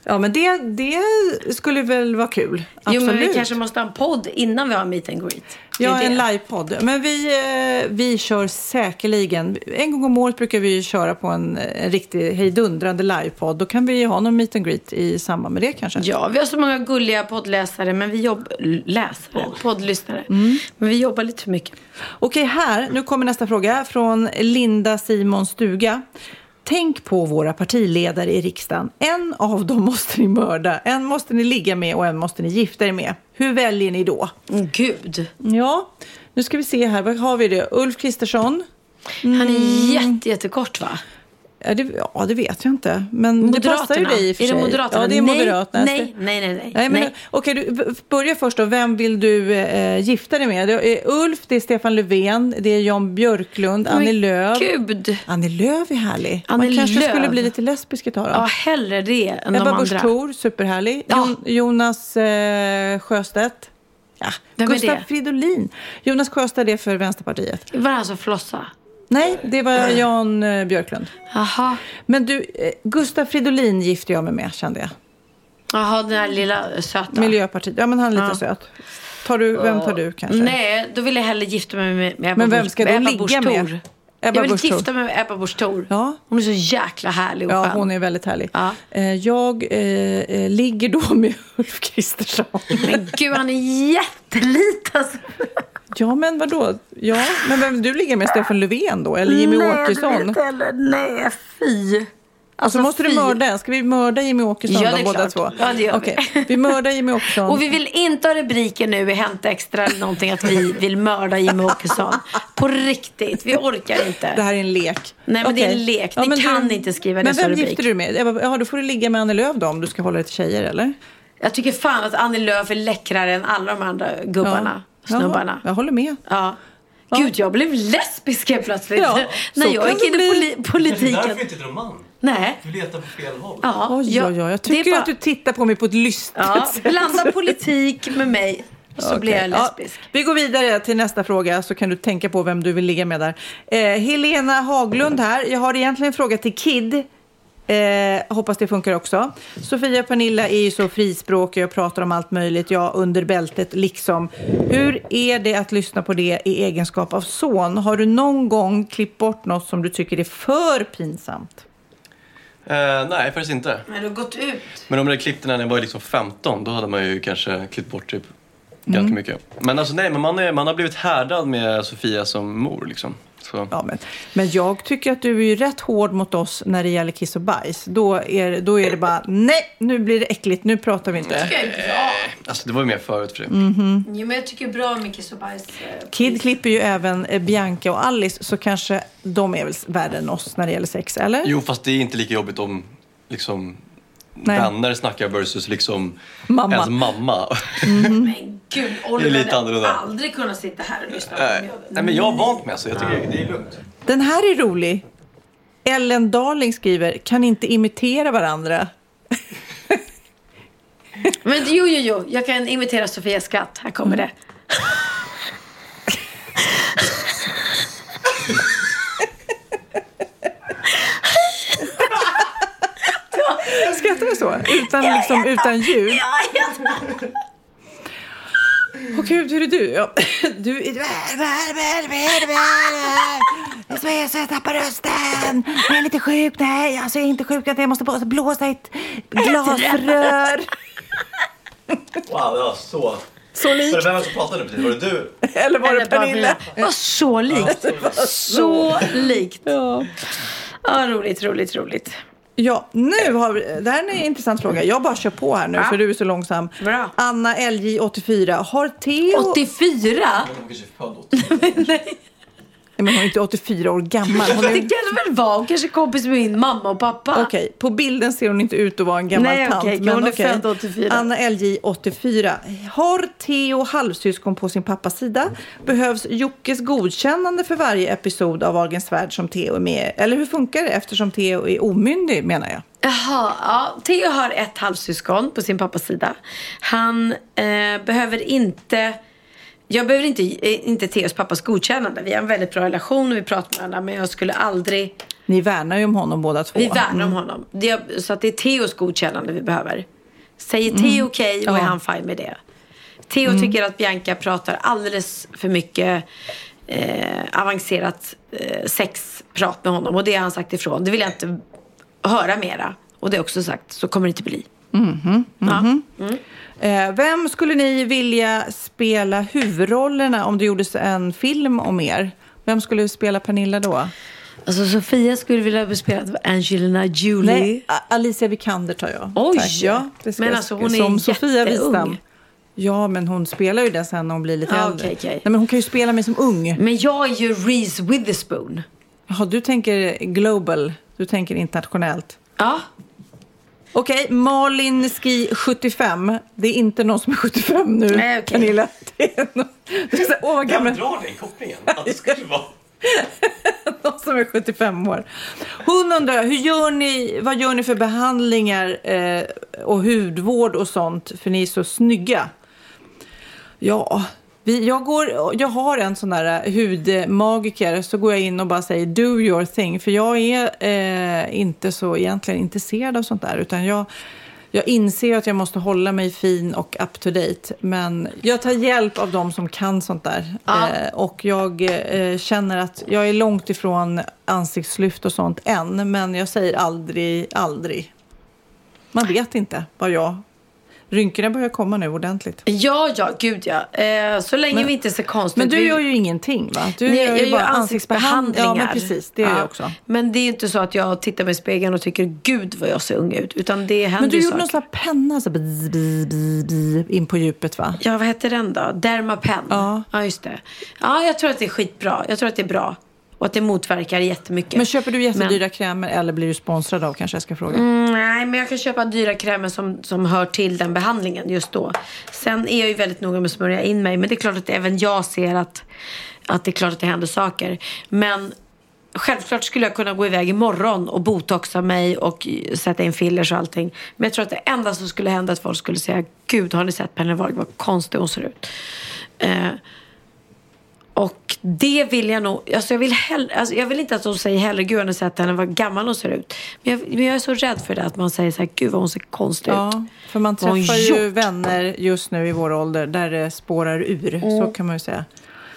Speaker 3: Ja, men det, det skulle väl vara kul. Absolut.
Speaker 4: Jo, men vi kanske måste ha en podd innan vi har meet and greet.
Speaker 3: Ja, en livepodd. Men vi, vi kör säkerligen. En gång om året brukar vi köra på en, en riktig hejdundrande livepodd. Då kan vi ha någon meet and greet i samband med det kanske.
Speaker 4: Ja, vi har så många gulliga poddläsare, men vi jobbar... Läsare, poddlyssnare. Mm. Men vi jobbar lite för mycket.
Speaker 3: Okej, här. Nu kommer nästa fråga från Linda Simon Stuga. Tänk på våra partiledare i riksdagen. En av dem måste ni mörda. En måste ni ligga med och en måste ni gifta er med. Hur väljer ni då?
Speaker 4: Mm, Gud.
Speaker 3: Ja, nu ska vi se här. Vad har vi det? Ulf Kristersson.
Speaker 4: Mm. Han är jätte, jättekort, va?
Speaker 3: Ja det, ja, det vet jag inte. Men
Speaker 4: Moderaterna.
Speaker 3: Det passar ju dig i och för
Speaker 4: sig. Är det Moderaterna?
Speaker 3: Ja, det är Moderaterna.
Speaker 4: Nej, nej, nej. nej,
Speaker 3: nej, men,
Speaker 4: nej.
Speaker 3: Okej, du börjar först då. Vem vill du eh, gifta dig med? Det är Ulf, det är Stefan Löfven, det är Jan Björklund, Annie Lööf.
Speaker 4: Gud.
Speaker 3: Annie Lööf är härlig.
Speaker 4: Annie
Speaker 3: Man kanske
Speaker 4: Lööf.
Speaker 3: skulle bli lite lesbisk ett tag då.
Speaker 4: Ja, hellre det än
Speaker 3: Ebba
Speaker 4: de andra.
Speaker 3: Busch Thor, superhärlig.
Speaker 4: Ja.
Speaker 3: Jon, Jonas eh, Sjöstedt. Ja.
Speaker 4: Vem är
Speaker 3: Gustav
Speaker 4: det?
Speaker 3: Fridolin. Jonas Sjöstedt är för Vänsterpartiet.
Speaker 4: Var det alltså flossa?
Speaker 3: Nej, det var Jan eh, Björklund.
Speaker 4: Aha.
Speaker 3: Men du, eh, Gustav Fridolin gifte jag mig med, kände jag.
Speaker 4: Jaha, den här lilla söta.
Speaker 3: Miljöpartiet. Ja, men han är lite
Speaker 4: Ja.
Speaker 3: söt. Tar du, vem tar du kanske?
Speaker 4: Nej, då vill jag hellre gifta mig med, med Ebba
Speaker 3: Men vem
Speaker 4: Busch-
Speaker 3: ska du
Speaker 4: Ebba
Speaker 3: ligga
Speaker 4: Busch
Speaker 3: med?
Speaker 4: Thor.
Speaker 3: Ebba
Speaker 4: Jag vill
Speaker 3: Busch Thor.
Speaker 4: gifta mig med Ebba Busch Thor.
Speaker 3: Ja.
Speaker 4: Hon är så jäkla härlig och
Speaker 3: Ja,
Speaker 4: skön.
Speaker 3: hon är väldigt härlig.
Speaker 4: Ja.
Speaker 3: Eh, Jag eh, eh, ligger då med Ulf Kristersson.
Speaker 4: Men gud, han är jätteliten. Alltså.
Speaker 3: Ja, men vadå? Ja, men vem du ligger med? Stefan Löfven då? Eller Jimmy Åkesson?
Speaker 4: Nej, heller. Nej, fy.
Speaker 3: Alltså måste du mörda en? Ska vi mörda Jimmy Åkesson
Speaker 4: Ja,
Speaker 3: då,
Speaker 4: det är
Speaker 3: båda
Speaker 4: klart.
Speaker 3: två?
Speaker 4: Ja, det gör vi.
Speaker 3: Okej, vi mördar Jimmy Åkesson.
Speaker 4: Och vi vill inte ha rubriker nu i Hänt Extra eller någonting att vi vill mörda Jimmy Åkesson. På riktigt, vi orkar inte.
Speaker 3: Det här är en lek.
Speaker 4: Nej, men det är
Speaker 3: Okej.
Speaker 4: en lek.
Speaker 3: Ja,
Speaker 4: Ni
Speaker 3: men
Speaker 4: kan
Speaker 3: du...
Speaker 4: inte skriva
Speaker 3: men
Speaker 4: det som
Speaker 3: vem
Speaker 4: rubrik.
Speaker 3: gifter du med? Jag bara, ja, då får du ligga med Annie Lööf då om du ska hålla dig till tjejer, eller?
Speaker 4: Jag tycker fan att Annie Lööf är läckrare än alla de andra gubbarna,
Speaker 3: Ja.
Speaker 4: snubbarna.
Speaker 3: Ja, jag håller med.
Speaker 4: Ja. Gud, jag blev lesbisk helt plötsligt.
Speaker 3: Ja,
Speaker 4: när
Speaker 3: så
Speaker 4: jag
Speaker 3: kan
Speaker 4: gick in
Speaker 3: det
Speaker 4: i
Speaker 3: bli.
Speaker 4: poli- politiken.
Speaker 5: Det är därför inte en man.
Speaker 4: Nej.
Speaker 5: Du letar på fel håll.
Speaker 4: Ja,
Speaker 3: Oj, oj, oj. Jag
Speaker 4: det är
Speaker 3: tycker
Speaker 4: bara-
Speaker 3: att du tittar på mig på ett lystigt
Speaker 4: Ja,
Speaker 3: sätt.
Speaker 4: blanda politik med mig så
Speaker 3: Okej.
Speaker 4: blir jag lesbisk.
Speaker 3: Ja, vi går vidare till nästa fråga så kan du tänka på vem du vill ligga med där. Eh, Helena Haglund här. Jag har egentligen en fråga till Kid. Eh, hoppas det funkar också. Sofia och Pernilla är ju så frispråkiga och pratar om allt möjligt. Ja, under bältet liksom. Hur är det att lyssna på det i egenskap av son? Har du någon gång klippt bort något som du tycker är för pinsamt?
Speaker 5: Eh, nej, faktiskt inte.
Speaker 4: Men du har gått ut.
Speaker 5: Men om det klippte när jag var liksom femton, då hade man ju kanske klippt bort typ ganska mycket. Men alltså nej, men man, är, man har blivit härdad med Sofia som mor liksom. Så.
Speaker 3: Ja, men, men jag tycker att du är ju rätt hård mot oss när det gäller kiss och bajs. Då är, då är det bara, nej, nu blir det äckligt, nu pratar vi inte.
Speaker 4: Det är bra.
Speaker 5: Alltså det var ju mer förut för det.
Speaker 3: Mm.
Speaker 4: Jo, men jag tycker bra med kiss och bajs. eh,
Speaker 3: Kid klipper ju även eh, Bianca och Alice, så kanske de är väl värre än oss när det gäller sex, eller?
Speaker 5: Jo, fast det är inte lika jobbigt om liksom
Speaker 3: Nej.
Speaker 5: vänner snackar versus liksom
Speaker 3: Mamma.
Speaker 5: ens mamma.
Speaker 4: Men gud,
Speaker 5: Det är
Speaker 4: Oliver
Speaker 5: lite
Speaker 4: hade
Speaker 5: annorlunda.
Speaker 4: aldrig kunnat sitta här och lyssna på
Speaker 5: Nej,
Speaker 4: mig.
Speaker 5: nej, men jag har vant mig så jag tycker det är lugnt.
Speaker 3: Den här är rolig. Ellen Darling skriver, kan inte imitera varandra.
Speaker 4: Men jo, jo, jo, jag kan imitera Sofia Skatt. Här kommer det.
Speaker 3: Skrattar du så? Utan, liksom, utan ljud?
Speaker 4: Ja, jag...
Speaker 3: Åh gud, hur är du? Ja. Du är... Jag tappar rösten. Jag är lite sjuk. Nej, alltså jag är inte sjuk. Jag måste blåsa ett glasrör.
Speaker 5: Wow, det var så...
Speaker 3: Så likt.
Speaker 5: Var det vem som pratade precis? Var det du?
Speaker 3: Eller var det
Speaker 4: Eller bara
Speaker 3: Pernilla?
Speaker 4: Det var så likt. Så likt.
Speaker 3: Ja.
Speaker 4: Ja, roligt, roligt, roligt.
Speaker 3: Ja, nu har vi, det här är en intressant fråga. Jag bara kör på här nu,
Speaker 4: Ja.
Speaker 3: för du är så långsam.
Speaker 4: Bra.
Speaker 3: Anna L J åttiofyra. Har Theo...
Speaker 4: åttiofyra?
Speaker 5: Hon kanske är född åt.
Speaker 4: Nej.
Speaker 3: Nej, men hon är inte åttiofyra år gammal. Hon
Speaker 4: Det
Speaker 3: är...
Speaker 4: kan det väl vara. Hon kanske är kompis med min mamma och pappa.
Speaker 3: Okej, på bilden ser hon inte ut att vara en gammal
Speaker 4: Nej,
Speaker 3: tant.
Speaker 4: okej,
Speaker 3: men
Speaker 4: hon är
Speaker 3: okej.
Speaker 4: född åttiofyra.
Speaker 3: Anna L J åttiofyra. Har Theo halvsyskon på sin pappas sida? Behövs Jockes godkännande för varje episod av Ahlgrens värld som Theo är med? Eller hur funkar det eftersom Theo är omyndig, menar jag?
Speaker 4: Jaha, ja. Theo har ett halvsyskon på sin pappas sida. Han eh, behöver inte jag behöver inte, inte Theos pappas godkännande. Vi har en väldigt bra relation och vi pratar med varandra. Men jag skulle aldrig...
Speaker 3: Ni värnar ju om honom båda två.
Speaker 4: Vi värnar om honom. Det, så att det är Theos godkännande vi behöver. Säger Theo
Speaker 3: Mm.
Speaker 4: okej okay, och
Speaker 3: Ja.
Speaker 4: är han fine med det. Theo
Speaker 3: Mm.
Speaker 4: tycker att Bianca pratar alldeles för mycket eh, avancerat eh, sexprat med honom. Och det har han sagt ifrån. Det vill jag inte höra mera. Och det är också sagt, så kommer det inte bli.
Speaker 3: Mhm, mhm.
Speaker 4: Ja. Mm.
Speaker 3: Eh, vem skulle ni vilja spela huvudrollerna om det gjordes en film om er? Vem skulle spela Pernilla då?
Speaker 4: Alltså Sofia skulle vilja bespela Angelina Jolie.
Speaker 3: Nej, A- Alicia Vikander tar jag.
Speaker 4: Oj!
Speaker 3: Tack. Ja, det ska
Speaker 4: Men
Speaker 3: jag-
Speaker 4: alltså, hon är
Speaker 3: som Sofia
Speaker 4: jätteung.
Speaker 3: Wistam. Ja, men hon spelar ju det sen när hon blir lite
Speaker 4: Ja,
Speaker 3: äldre.
Speaker 4: okej, okej.
Speaker 3: Nej, men hon kan ju spela mig som ung.
Speaker 4: Men jag är ju Reese Witherspoon.
Speaker 3: Jaha, du tänker global. Du tänker internationellt.
Speaker 4: Ja.
Speaker 3: Okej, Malin Ski sjuttiofem. Det är inte någon som är sjuttiofem nu,
Speaker 4: Nej, okej.
Speaker 3: Pernilla. Det är någon, du ska säga, åh, vad gamla.
Speaker 5: Vem drar den kopplingen? Att det skulle vara...
Speaker 3: Någon som är sjuttiofem år. Hon undrar, hur gör ni, vad gör ni för behandlingar eh, och hudvård och sånt? För ni är så snygga. Ja, vi, jag, går, jag har en sån där hudmagiker. Så går jag in och bara säger do your thing. För jag är eh, inte så egentligen intresserad av sånt där. Utan jag... Jag inser att jag måste hålla mig fin och up to date. Men jag tar hjälp av dem som kan sånt där.
Speaker 4: Ja.
Speaker 3: Eh, och jag eh, känner att jag är långt ifrån ansiktslyft och sånt än. Men jag säger aldrig, aldrig. Man vet inte vad jag... Rynkorna börjar komma nu ordentligt.
Speaker 4: Ja, ja, gud ja. Eh, så länge
Speaker 3: Men-
Speaker 4: vi inte ser konstigt.
Speaker 3: Men du
Speaker 4: vi...
Speaker 3: gör ju ingenting, va? Du
Speaker 4: Nej,
Speaker 3: gör
Speaker 4: jag
Speaker 3: ju
Speaker 4: gör
Speaker 3: bara
Speaker 4: ansiktsbehandlingar.
Speaker 3: Ja, men precis. Det gör
Speaker 4: Ja.
Speaker 3: jag också.
Speaker 4: Men det är ju inte så att jag tittar mig i spegeln och tycker gud vad jag ser ung ut. Utan det händer
Speaker 3: Men du
Speaker 4: ju
Speaker 3: gjorde
Speaker 4: saker.
Speaker 3: någon sån här penna så bi, bi, bi, bi, in på djupet, va?
Speaker 4: Ja, vad heter den då? Dermapen.
Speaker 3: Ja.
Speaker 4: Ja, just det. Ja, jag tror att det är skitbra. Jag tror att det är bra. Och att det motverkar jättemycket.
Speaker 3: Men köper du jättedyra
Speaker 4: Men-
Speaker 3: krämer eller blir du sponsrad av, kanske jag ska fråga?
Speaker 4: Mm, nej, men jag kan köpa dyra krämer som, som hör till den behandlingen just då. Sen är jag ju väldigt noga med att smörja in mig. Men det är klart att även jag ser att, att det är klart att det händer saker. Men självklart skulle jag kunna gå iväg imorgon och botoxa mig och sätta in fillers och allting. Men jag tror att det enda som skulle hända att folk skulle säga gud, har ni sett Pernilla Wahlgren, vad konstig hon ser ut. Eh, Och det vill jag nog... Alltså jag, vill hellre, alltså jag vill inte att de säger hellre gud, har ni sett henne, vad gammal hon ser ut. Men jag, men jag är så rädd för det, att man säger så här, gud vad hon ser konstig ut.
Speaker 3: Ja, för man
Speaker 4: Vad hon
Speaker 3: träffar ju
Speaker 4: gjort.
Speaker 3: vänner just nu i vår ålder där det spårar ur,
Speaker 4: Mm.
Speaker 3: så kan man ju säga.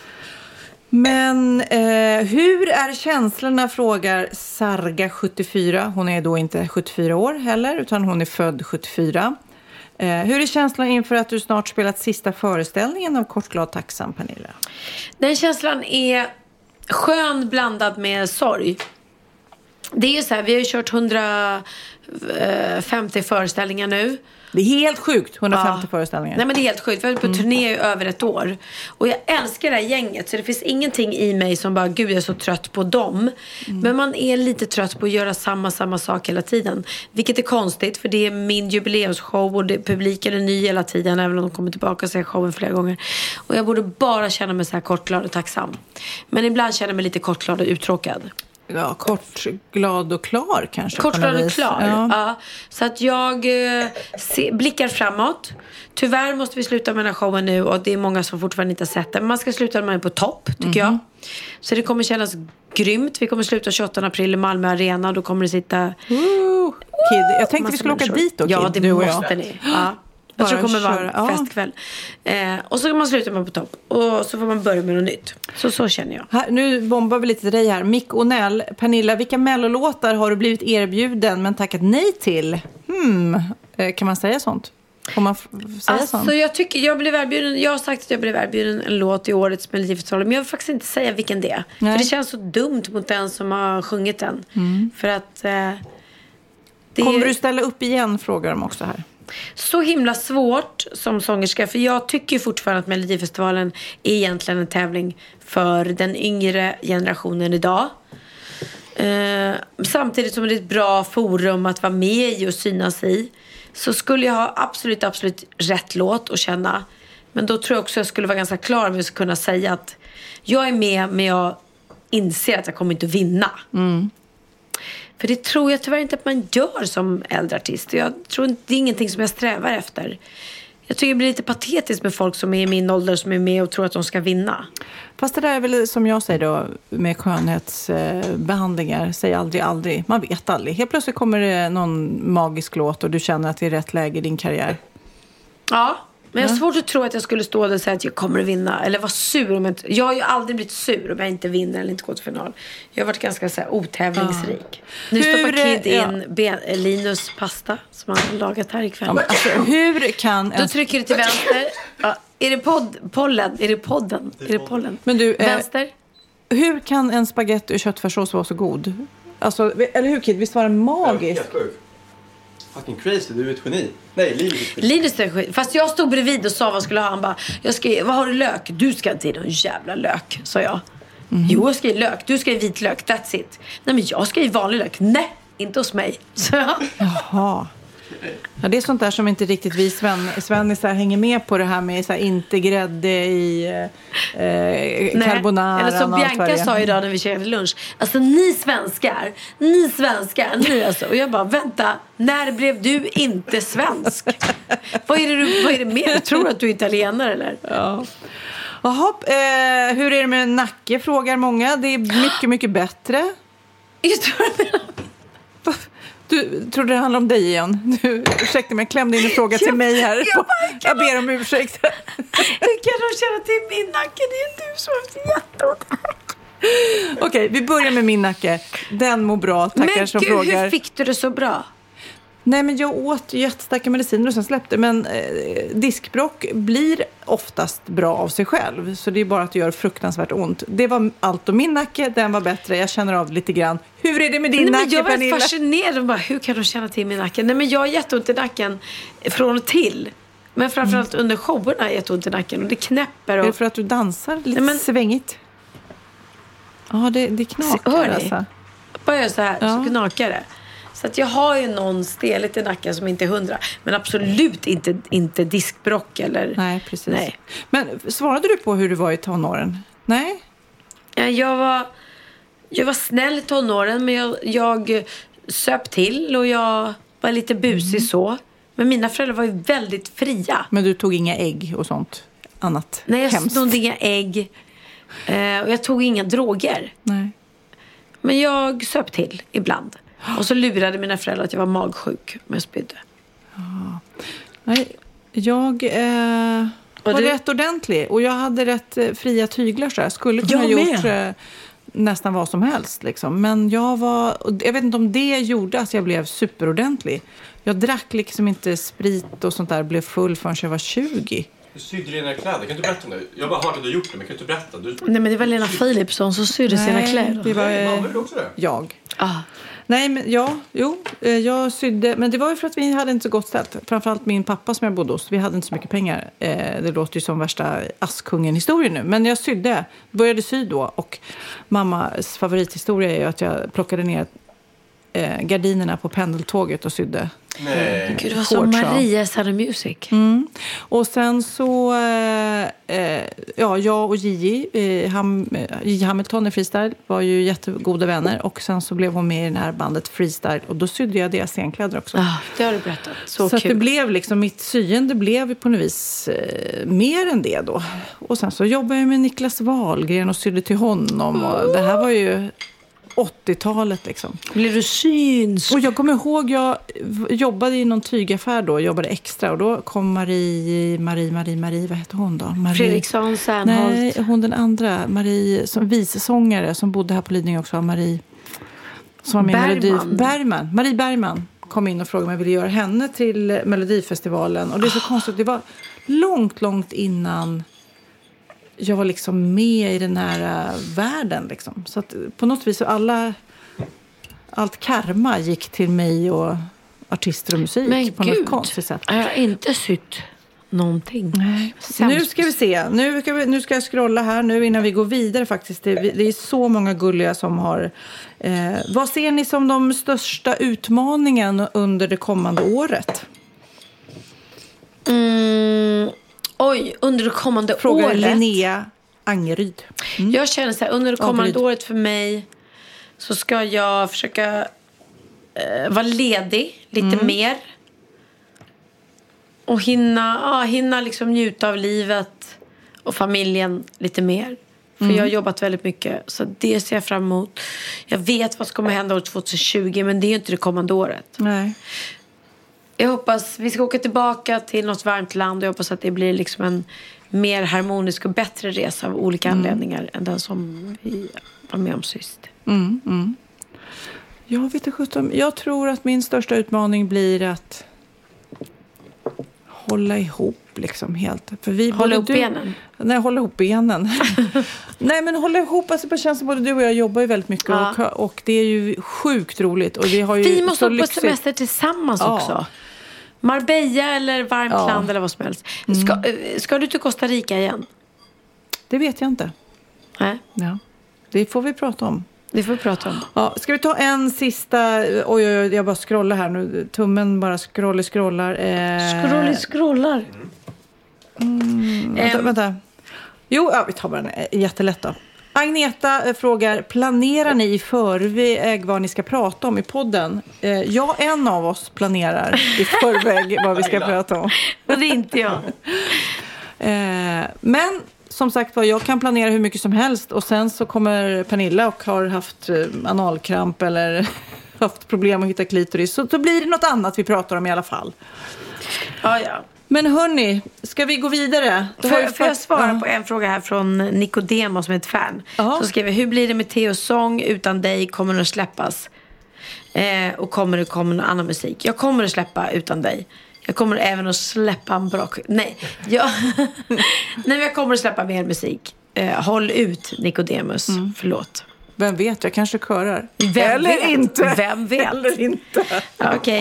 Speaker 3: Men eh, hur är känslorna, frågar Sarga sjuttiofyra. Hon är då inte sjuttiofyra år heller, utan hon är född sjuttiofyra. Eh, hur är känslan inför att du snart spelat sista föreställningen av Kort, glad, tacksam, Pernilla?
Speaker 4: Den känslan är skön blandad med sorg. Det är ju så här, vi har ju kört hundrafemtio föreställningar nu.
Speaker 3: Det är helt sjukt, hundrafemtio
Speaker 4: Ja.
Speaker 3: föreställningar.
Speaker 4: Nej, men det är helt sjukt. Vi har varit på turné i över ett år. Och jag älskar det här gänget. Så det finns ingenting i mig som bara, gud jag är så trött på dem. Men man är lite trött på att göra samma, samma sak hela tiden. Vilket är konstigt, för det är min jubileumsshow. Och det, publiken är ny hela tiden, även om de kommer tillbaka och ser showen flera gånger. Och jag borde bara känna mig så här kort, glad och tacksam. Men ibland känner jag mig lite kort, glad och uttråkad.
Speaker 3: Ja, kort, glad och klar kanske.
Speaker 4: Kort,
Speaker 3: på något
Speaker 4: glad och
Speaker 3: vis.
Speaker 4: klar.
Speaker 3: Ja.
Speaker 4: Ja. Så att jag eh, se, blickar framåt. Tyvärr måste vi sluta med den här showen nu. Och det är många som fortfarande inte har sett den. Men man ska sluta med den på topp, tycker
Speaker 3: Mhm.
Speaker 4: jag. Så det kommer kännas grymt. Vi kommer sluta tjugoåttonde april i Malmö Arena. Då kommer det sitta...
Speaker 3: Ooh, Kid. Jag tänkte vi
Speaker 4: massa
Speaker 3: skulle åka
Speaker 4: människor.
Speaker 3: dit då, Kid,
Speaker 4: Ja, det
Speaker 3: du och jag.
Speaker 4: måste ni. Ja. Jag tror det
Speaker 3: Bara
Speaker 4: kommer vara
Speaker 3: köra.
Speaker 4: en
Speaker 3: Ja.
Speaker 4: festkväll. Eh, och så kan man sluta med på topp. Och så får man börja med något nytt. Så så känner jag.
Speaker 3: Här, nu bombar vi lite till dig här. Mick Onell, Pernilla, vilka mellolåtar har du blivit erbjuden men tackat nej till? Hmm, eh, kan man säga sånt? Får man f- säga
Speaker 4: Alltså
Speaker 3: sånt?
Speaker 4: jag tycker, jag blev erbjuden, jag har sagt att jag blev erbjuden en låt i årets Melodifestival, men jag vill faktiskt inte säga vilken det är.
Speaker 3: Nej.
Speaker 4: För det känns så dumt mot den som har sjungit den. För att eh, det
Speaker 3: Kommer
Speaker 4: är
Speaker 3: du ställa upp igen, frågar de också här.
Speaker 4: så himla svårt som sångerska. För jag tycker ju fortfarande att Melodifestivalen är egentligen en tävling för den yngre generationen idag. Eh, samtidigt som det är ett bra forum att vara med i och synas i, så skulle jag ha absolut, absolut rätt låt att känna. Men då tror jag också jag skulle vara ganska klar med att kunna säga att jag är med, men jag inser att jag kommer inte att vinna. För det tror jag tyvärr inte att man gör som äldre artist. Jag tror inte, det är ingenting som jag strävar efter. Jag tycker det blir lite patetiskt med folk som är i min ålder som är med och tror att de ska vinna.
Speaker 3: Fast det där är väl som jag säger då med skönhetsbehandlingar. Säg aldrig, aldrig. Man vet aldrig. Helt plötsligt kommer det någon magisk låt och du känner att det är rätt läge i din karriär.
Speaker 4: Ja, men jag har svårt att tro att jag skulle stå där och säga att jag kommer att vinna. Eller vara sur om jag inte... Jag har ju aldrig blivit sur om jag inte vinner eller inte går till final. Jag har varit ganska så här otävlingsrik. Ja. Nu
Speaker 3: Hur,
Speaker 4: stoppar Kid
Speaker 3: ja.
Speaker 4: in ben, Linus pasta som han har lagat här ikväll.
Speaker 3: Ja, men alltså, hur kan...
Speaker 4: Då trycker du till vänster. Ja, är det podd, pollen? Är det podden? Är det pollen?
Speaker 3: Men du,
Speaker 4: vänster.
Speaker 3: Eh, hur kan en spagetti och köttfärssås vara så god? Alltså, eller hur Kid? Visst var den magisk?
Speaker 5: Fucking crazy, du är ett geni. Nej, Linus.
Speaker 4: Linus är skit. Fast jag stod bredvid och sa vad skulle ha. Han bara, jag ska, vad har du lök? Du ska inte i någon jävla lök, sa jag. Mm. Jo, jag ska i lök. Du ska i vitlök, that's it. Nej, men jag ska i vanlig lök. Nej, inte hos mig. Så jag.
Speaker 3: Jaha. Ja, det är sånt där som inte riktigt vi Sven, Svennisar hänger med på det här med så här, inte grädde i eh, carbonara.
Speaker 4: Eller som Bianca sa idag när vi käkade lunch. Alltså ni svenskar, ni svenskar, ni alltså. Och jag bara, vänta, när blev du inte svensk? vad, är det du, vad är det mer? Du tror att du är italienare eller?
Speaker 3: Ja. Jaha, eh, hur är det med nacke, frågar många. Det är mycket, mycket bättre.
Speaker 4: Jag tror att
Speaker 3: Du trodde det handlade om dig igen. Du, ursäkta mig, jag klämde in en fråga till mig här. Jag, jag ber om ursäkt.
Speaker 4: Hur kan de känna till min nacke? Det är du som har haft jätteont.
Speaker 3: Okej, okay, vi börjar med min nacke. Den mår bra, tackar
Speaker 4: men
Speaker 3: som
Speaker 4: gud,
Speaker 3: frågar.
Speaker 4: Men hur fick du det så bra?
Speaker 3: Nej, men jag åt jättestarka mediciner och sen släppte. Men eh, diskbrock blir oftast bra av sig själv. Så det är bara att det gör fruktansvärt ont. Det var allt om min nacke, den var bättre. Jag känner av det lite grann. Hur är det med din
Speaker 4: Nej,
Speaker 3: nacke,
Speaker 4: men jag var
Speaker 3: Pernilla?
Speaker 4: fascinerad. Bara, hur kan de känna till min nacke? Nej, men jag har jätteont i nacken från och till. Men framförallt mm. under showerna har jag jätteont i nacken. Och det knäpper. Och...
Speaker 3: Är det för att du dansar lite Nej, men... svängigt? Ja, det, det knakar.
Speaker 4: Hör ni?
Speaker 3: Alltså.
Speaker 4: Bara gör så här,
Speaker 3: ja.
Speaker 4: så knakar det. Så att jag har ju någon steligt i nacken som inte är hundra. Men absolut inte, inte diskbrock eller...
Speaker 3: Nej, precis.
Speaker 4: Nej.
Speaker 3: Men svarade du på hur du var i tonåren? Nej?
Speaker 4: Jag var, jag var snäll i tonåren. Men jag, jag söp till och jag var lite busig mm. så. Men mina föräldrar var ju väldigt fria.
Speaker 3: Men du tog inga ägg och sånt annat?
Speaker 4: Nej, jag
Speaker 3: hemskt.
Speaker 4: tog inga ägg. Eh, och jag tog inga droger.
Speaker 3: Nej.
Speaker 4: Men jag söp till ibland. Och så lurade mina föräldrar att jag var magsjuk med spydde.
Speaker 3: Ja. Nej, jag eh, var du? rätt ordentlig. Och jag hade rätt eh, fria tyglar. Så jag skulle kunna ha gjort eh, nästan vad som helst. Liksom. Men jag var... Jag vet inte om det gjorde att jag blev superordentlig. Jag drack liksom inte sprit och sånt där. Blev full förrän jag var tjugo.
Speaker 5: Du sydde dina kläder. Kan du berätta om det? Jag har bara hört att du har gjort det, men kan du berätta? Du...
Speaker 4: Nej, men det var Lena Philipsson som sydde sina kläder.
Speaker 3: Det var
Speaker 5: Nej, mamma gjorde också det.
Speaker 3: Jag.
Speaker 4: Ah.
Speaker 3: Nej, men ja, jo, jag sydde, men det var ju för att vi hade inte så gott ställt. Framförallt min pappa som jag bodde hos, vi hade inte så mycket pengar. Eh, det låter ju som värsta Askungen-historien nu, men jag sydde, började sy då. Och mammas favorithistoria är ju att jag plockade ner eh, gardinerna på pendeltåget och sydde.
Speaker 5: Nej.
Speaker 4: Gud, det var som Maria Sound of Music.
Speaker 3: Mm. Och sen så, eh, ja, jag och Gigi, eh, Ham, Gigi Hamilton i freestyle var ju jättegoda vänner. Och sen så blev hon med i det här bandet freestyle. Och då sydde jag deras scenkläder också.
Speaker 4: Ah, det har du berättat. Så,
Speaker 3: så
Speaker 4: kul.
Speaker 3: Att det blev liksom, mitt syende blev på något vis eh, mer än det då. Och sen så jobbade jag med Niklas Wahlgren och sydde till honom. Och det här var ju... åttiotalet liksom.
Speaker 4: Blev du synsk?
Speaker 3: Och jag kommer ihåg, jag jobbade i någon tygaffär då, jobbade extra och då kom Marie, Marie, Marie, Marie, vad hette hon då? Marie,
Speaker 4: Fredriksson, Sernholt.
Speaker 3: Nej, hon den andra, Marie, som visesångare som bodde här på Lidingö också, Marie, som var med i Melodi, Bergman, Marie Bergman kom in och frågade om jag ville göra henne till Melodifestivalen och det är så oh. konstigt, det var långt, långt innan jag var liksom med i den här uh, världen liksom. Så att på något vis så alla allt karma gick till mig och artister och musik. Men på Gud, något konstigt sätt.
Speaker 4: Jag har inte sytt någonting.
Speaker 3: Nej. Nu ska vi se. Nu ska, vi, nu ska jag scrolla här nu innan vi går vidare faktiskt. Det, det är så många gulliga som har... Eh, vad ser ni som de största utmaningen under det kommande året?
Speaker 4: Mm... Oj, under det kommande
Speaker 3: Frågar
Speaker 4: året.
Speaker 3: Linnea Angeryd.
Speaker 4: Mm. Jag känner så här, under det kommande Angeryd. året för mig så ska jag försöka eh, vara ledig lite mm. mer. Och hinna, ja, hinna liksom njuta av livet och familjen lite mer. För mm. jag har jobbat väldigt mycket. Så det ser jag fram emot. Jag vet vad som kommer hända år tjugohundratjugo. Men det är ju inte det kommande året.
Speaker 3: Nej.
Speaker 4: Jag hoppas, vi ska åka tillbaka till något varmt land. Jag hoppas att det blir liksom en mer harmonisk och bättre resa av olika mm. anledningar. Än den som vi var med om sist.
Speaker 3: Mm, mm. Jag vet inte sjutton. Jag tror att min största utmaning blir att hålla ihop liksom helt. För vi
Speaker 4: hålla ihop
Speaker 3: du,
Speaker 4: benen?
Speaker 3: Nej, hålla ihop benen. Nej, men hålla ihop. Alltså, det känns som både du och jag jobbar ju väldigt mycket. Ja. Och, och det är ju sjukt roligt. Och vi har ju
Speaker 4: vi måste
Speaker 3: så
Speaker 4: åka på semester tillsammans ja. också. Marbella eller varmt ja. land eller vad som helst. Ska, mm. ska du till Costa Rica igen?
Speaker 3: Det vet jag inte.
Speaker 4: Nej.
Speaker 3: Ja. Det får vi prata om.
Speaker 4: Det får vi prata om.
Speaker 3: Ja, ska vi ta en sista... Oj, oj, oj, jag bara scrollar här nu. Tummen bara scrollar, scrollar.
Speaker 4: Eh... Scrollar, scrollar.
Speaker 3: Mm, vänta, um... vänta. Jo, ja, vi tar bara en jättelätt då. Agneta frågar, planerar ni i förväg vad ni ska prata om i podden? Eh, ja, en av oss planerar i förväg vad vi ska prata om.
Speaker 4: Och det är inte jag.
Speaker 3: eh, men... Som sagt var, jag kan planera hur mycket som helst. Och sen så kommer Pernilla och har haft analkramp eller haft problem att hitta klitoris. Så då blir det något annat vi pratar om i alla fall.
Speaker 4: Ja, ja.
Speaker 3: Men hörni, ska vi gå vidare?
Speaker 4: Får, får fått... jag svara ja. på en fråga här från Nicodemo som är ett fan. Ja. Så skriver, hur blir det med Theos sång utan dig? Kommer den att släppas? Eh, och kommer det komma någon annan musik? Jag kommer att släppa utan dig. Jag kommer även att släppa en bra... Nej, jag... Nej, jag kommer att släppa mer musik. Eh, håll ut, Nicodemus. Mm. Förlåt.
Speaker 3: Vem vet, jag kanske körar.
Speaker 4: Vem
Speaker 3: Eller
Speaker 4: vet?
Speaker 3: inte.
Speaker 4: Vem vet?
Speaker 3: Eller inte.
Speaker 4: Okej. Okay.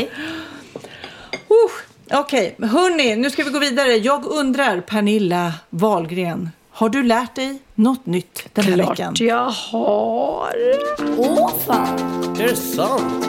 Speaker 3: Uh, Okej, okay. Hörrni, nu ska vi gå vidare. Jag undrar, Pernilla Wahlgren, har du lärt dig något nytt den här
Speaker 4: Klart
Speaker 3: veckan?
Speaker 4: Klart jag har.
Speaker 8: Åh, fan.
Speaker 5: Är det sant?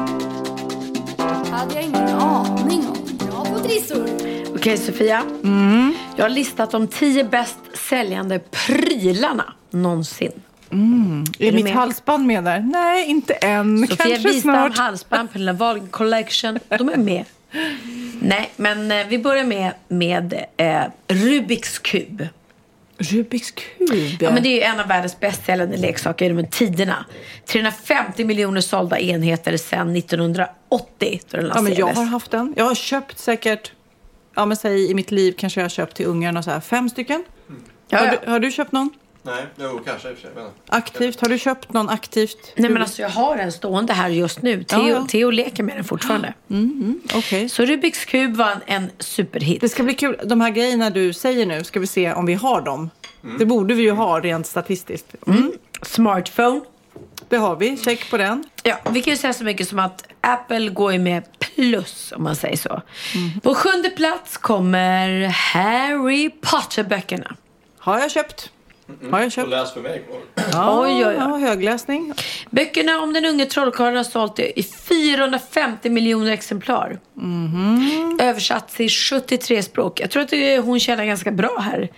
Speaker 8: Hade jag ingen aning om. Bra på trissor.
Speaker 4: Okej, okay, Sofia.
Speaker 3: Mm.
Speaker 4: Jag har listat de tio bäst säljande prylarna någonsin.
Speaker 3: Mm. Är, är mitt med? halsband med där? Nej, inte än.
Speaker 4: Sofia
Speaker 3: Kanske
Speaker 4: Wistam
Speaker 3: snart.
Speaker 4: halsband, Pernilla Wahlgren Collection. De är med. Nej, men eh, vi börjar med, med eh, Rubiks kub.
Speaker 3: Rubiks kub?
Speaker 4: Ja, men det är ju en av världens bäst säljande leksaker genom tiderna. trehundrafemtio miljoner sålda enheter sedan nittonhundraåttio. Då den
Speaker 3: ja, men jag har haft den. Jag har köpt säkert, ja men säg i mitt liv kanske jag har köpt till ungarna så här fem stycken. Mm.
Speaker 4: Ja,
Speaker 3: har,
Speaker 4: ja.
Speaker 3: Du, har du köpt någon?
Speaker 5: Nej, jo, kanske i och för sig. Men...
Speaker 3: Aktivt, har du köpt någon aktivt?
Speaker 4: Nej, men alltså jag har en stående här just nu. Theo, ja, ja. Theo leker med den fortfarande.
Speaker 3: Mm, mm, okay.
Speaker 4: Så Rubiks kub var en, en superhit.
Speaker 3: Det ska bli kul. De här grejerna du säger nu, ska vi se om vi har dem. Mm. Det borde vi ju ha rent statistiskt. Mm.
Speaker 4: Mm. Smartphone.
Speaker 3: Det har vi, check på den.
Speaker 4: Ja, vi kan ju säga så mycket som att Apple går ju med plus, om man säger så. Mm. På sjunde plats kommer Harry Potter-böckerna.
Speaker 3: Har jag köpt.
Speaker 5: Mm.
Speaker 3: Har jag köpt.
Speaker 5: Och läs för mig.
Speaker 3: Ja, oj, oj, oj. Ja, högläsning.
Speaker 4: Böckerna om den unge trollkarlen har sålt i fyrahundrafemtio miljoner exemplar.
Speaker 3: Mm.
Speaker 4: Översatt till sjuttiotre språk. Jag tror att hon tjänar ganska bra här.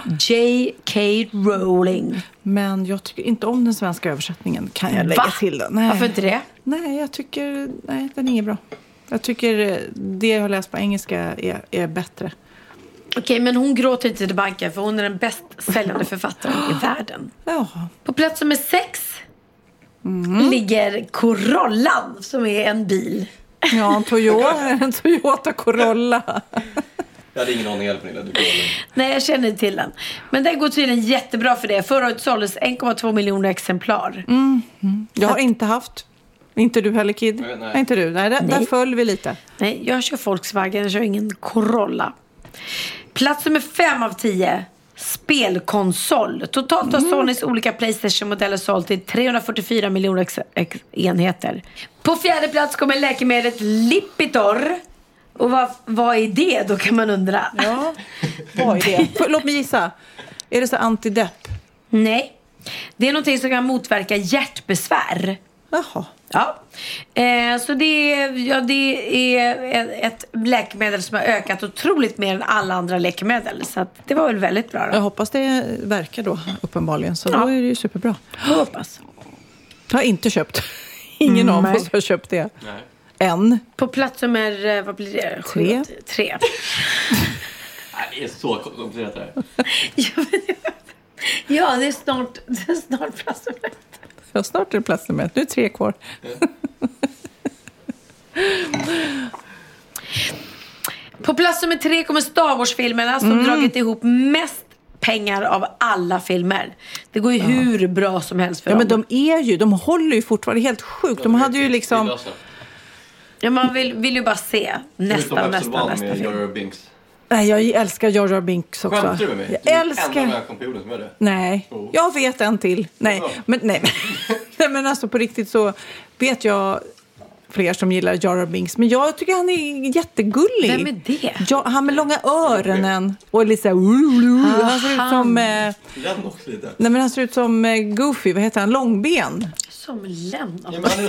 Speaker 4: J K Rowling.
Speaker 3: Men jag tycker inte om den svenska översättningen. Kan jag lägga
Speaker 4: Va?
Speaker 3: till den? Nej.
Speaker 4: Varför inte det?
Speaker 3: Nej, jag tycker... Nej, den är inget bra. Jag tycker det jag har läst på engelska är, är bättre.
Speaker 4: Okej, men hon gråter inte till banken för hon är den bäst säljande författaren i världen.
Speaker 3: Ja.
Speaker 4: På plats nummer sex
Speaker 3: mm.
Speaker 4: ligger Corollan, som är en bil.
Speaker 3: Ja, en Toyota, en Toyota Corolla.
Speaker 5: Jag hade ingen aning heller, Pernilla. Du
Speaker 4: Nej, jag känner inte till den. Men det går tydligen jättebra för det. Förra året såldes en komma två miljoner exemplar.
Speaker 3: Mm. Mm. Jag har Att... inte haft... Inte du heller, Kid?
Speaker 5: Nej, nej.
Speaker 3: Inte du? Nej, där, nej. där föll vi lite.
Speaker 4: Nej, jag kör Volkswagen. Jag kör ingen Corolla. Plats nummer fem av tio. Spelkonsol. Totalt har mm. Sonys olika PlayStation-modeller sålt till trehundrafyrtiofyra miljoner ex- ex- enheter. På fjärde plats kommer läkemedlet Lipitor. Och vad, vad är det? Då kan man undra.
Speaker 3: Ja, vad är det? Låt mig gissa. Är det så antidepp?
Speaker 4: Nej. Det är någonting som kan motverka hjärtbesvär.
Speaker 3: Jaha.
Speaker 4: Ja, eh, så det är, ja, det är ett läkemedel som har ökat otroligt mer än alla andra läkemedel. Så att det var väl väldigt bra då.
Speaker 3: Jag hoppas det verkar då, uppenbarligen. Så ja. Då är det ju superbra.
Speaker 4: Jag hoppas.
Speaker 3: Jag har inte köpt. Ingen mm, av oss har köpt det.
Speaker 5: Nej.
Speaker 3: En.
Speaker 4: På plats nummer, eh, vad blir det? Sju,
Speaker 3: Tre.
Speaker 4: åtta, tre.
Speaker 5: Nej, det är så komplicerat det här.
Speaker 4: Ja, men det- ja, det är snart, det är snart plats nummer ett.
Speaker 3: Ja, snart är det plats nummer ett. Nu är det tre kvar.
Speaker 4: På plats nummer tre kommer Star Wars-filmerna som
Speaker 3: Mm.
Speaker 4: dragit ihop mest pengar av alla filmer. Det går ju hur bra som helst för
Speaker 3: Ja,
Speaker 4: dem.
Speaker 3: men de är ju, de håller ju fortfarande helt sjukt. De hade ju liksom...
Speaker 4: Ja, man vill, vill ju bara se nästa, nästa, nästa
Speaker 5: med
Speaker 4: film.
Speaker 5: Jar Jar Binks.
Speaker 3: Nej, jag älskar Jar Jar Binks också.
Speaker 5: Skämtar du med mig?
Speaker 3: Jag
Speaker 5: Du är
Speaker 3: älskar...
Speaker 5: enda människan på jorden som gör det.
Speaker 3: Nej,
Speaker 5: Oh.
Speaker 3: jag vet en till. Nej,
Speaker 5: Ja.
Speaker 3: men, nej. nej, men alltså på riktigt så vet jag fler som gillar Jar Jar Binks. Men jag tycker han är jättegullig.
Speaker 4: Vem är det?
Speaker 3: Ja, han med långa öronen och lite så här... Han ser ut som... Eh,
Speaker 5: Den också lite.
Speaker 3: nej, men han ser ut som eh, Goofy. Vad heter han? Långben.
Speaker 4: Som Lennon.
Speaker 5: Ja, men han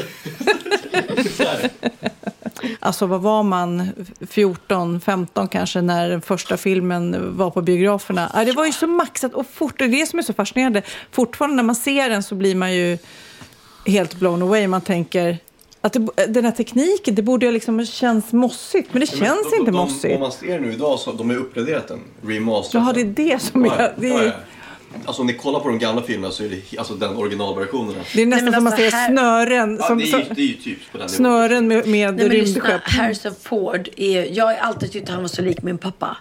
Speaker 5: är... Så här.
Speaker 3: Alltså vad var man? fjorton, femton kanske när den första filmen var på biograferna. Ja, det var ju så maxat och fort. Det är det som är så fascinerande. Fortfarande när man ser den så blir man ju helt blown away. Man tänker att det, den här tekniken, det borde ju liksom känns mossigt. Men det
Speaker 5: Ja, men
Speaker 3: känns
Speaker 5: de-
Speaker 3: inte
Speaker 5: de-
Speaker 3: mossigt.
Speaker 5: Om man ser nu idag så de har uppgraderat den. Remasterat.
Speaker 3: Jaha, det är det som
Speaker 5: Ja,
Speaker 3: är... Det
Speaker 5: ja,
Speaker 3: är,
Speaker 5: ja. Alltså om ni kollar på de gamla filmerna så är det alltså den originalversionen.
Speaker 3: det är nästan
Speaker 4: men
Speaker 3: som man
Speaker 4: alltså
Speaker 3: ser
Speaker 4: här-
Speaker 3: snören.
Speaker 5: Ja,
Speaker 3: Som,
Speaker 5: det, är,
Speaker 3: som,
Speaker 5: ju- det är ju typ på den nivån.
Speaker 3: snören med, med
Speaker 4: Nej, men lyssna,
Speaker 3: rymdskepp.
Speaker 4: Harrison Ford är, jag har alltid tyckt att han var så lik min pappa.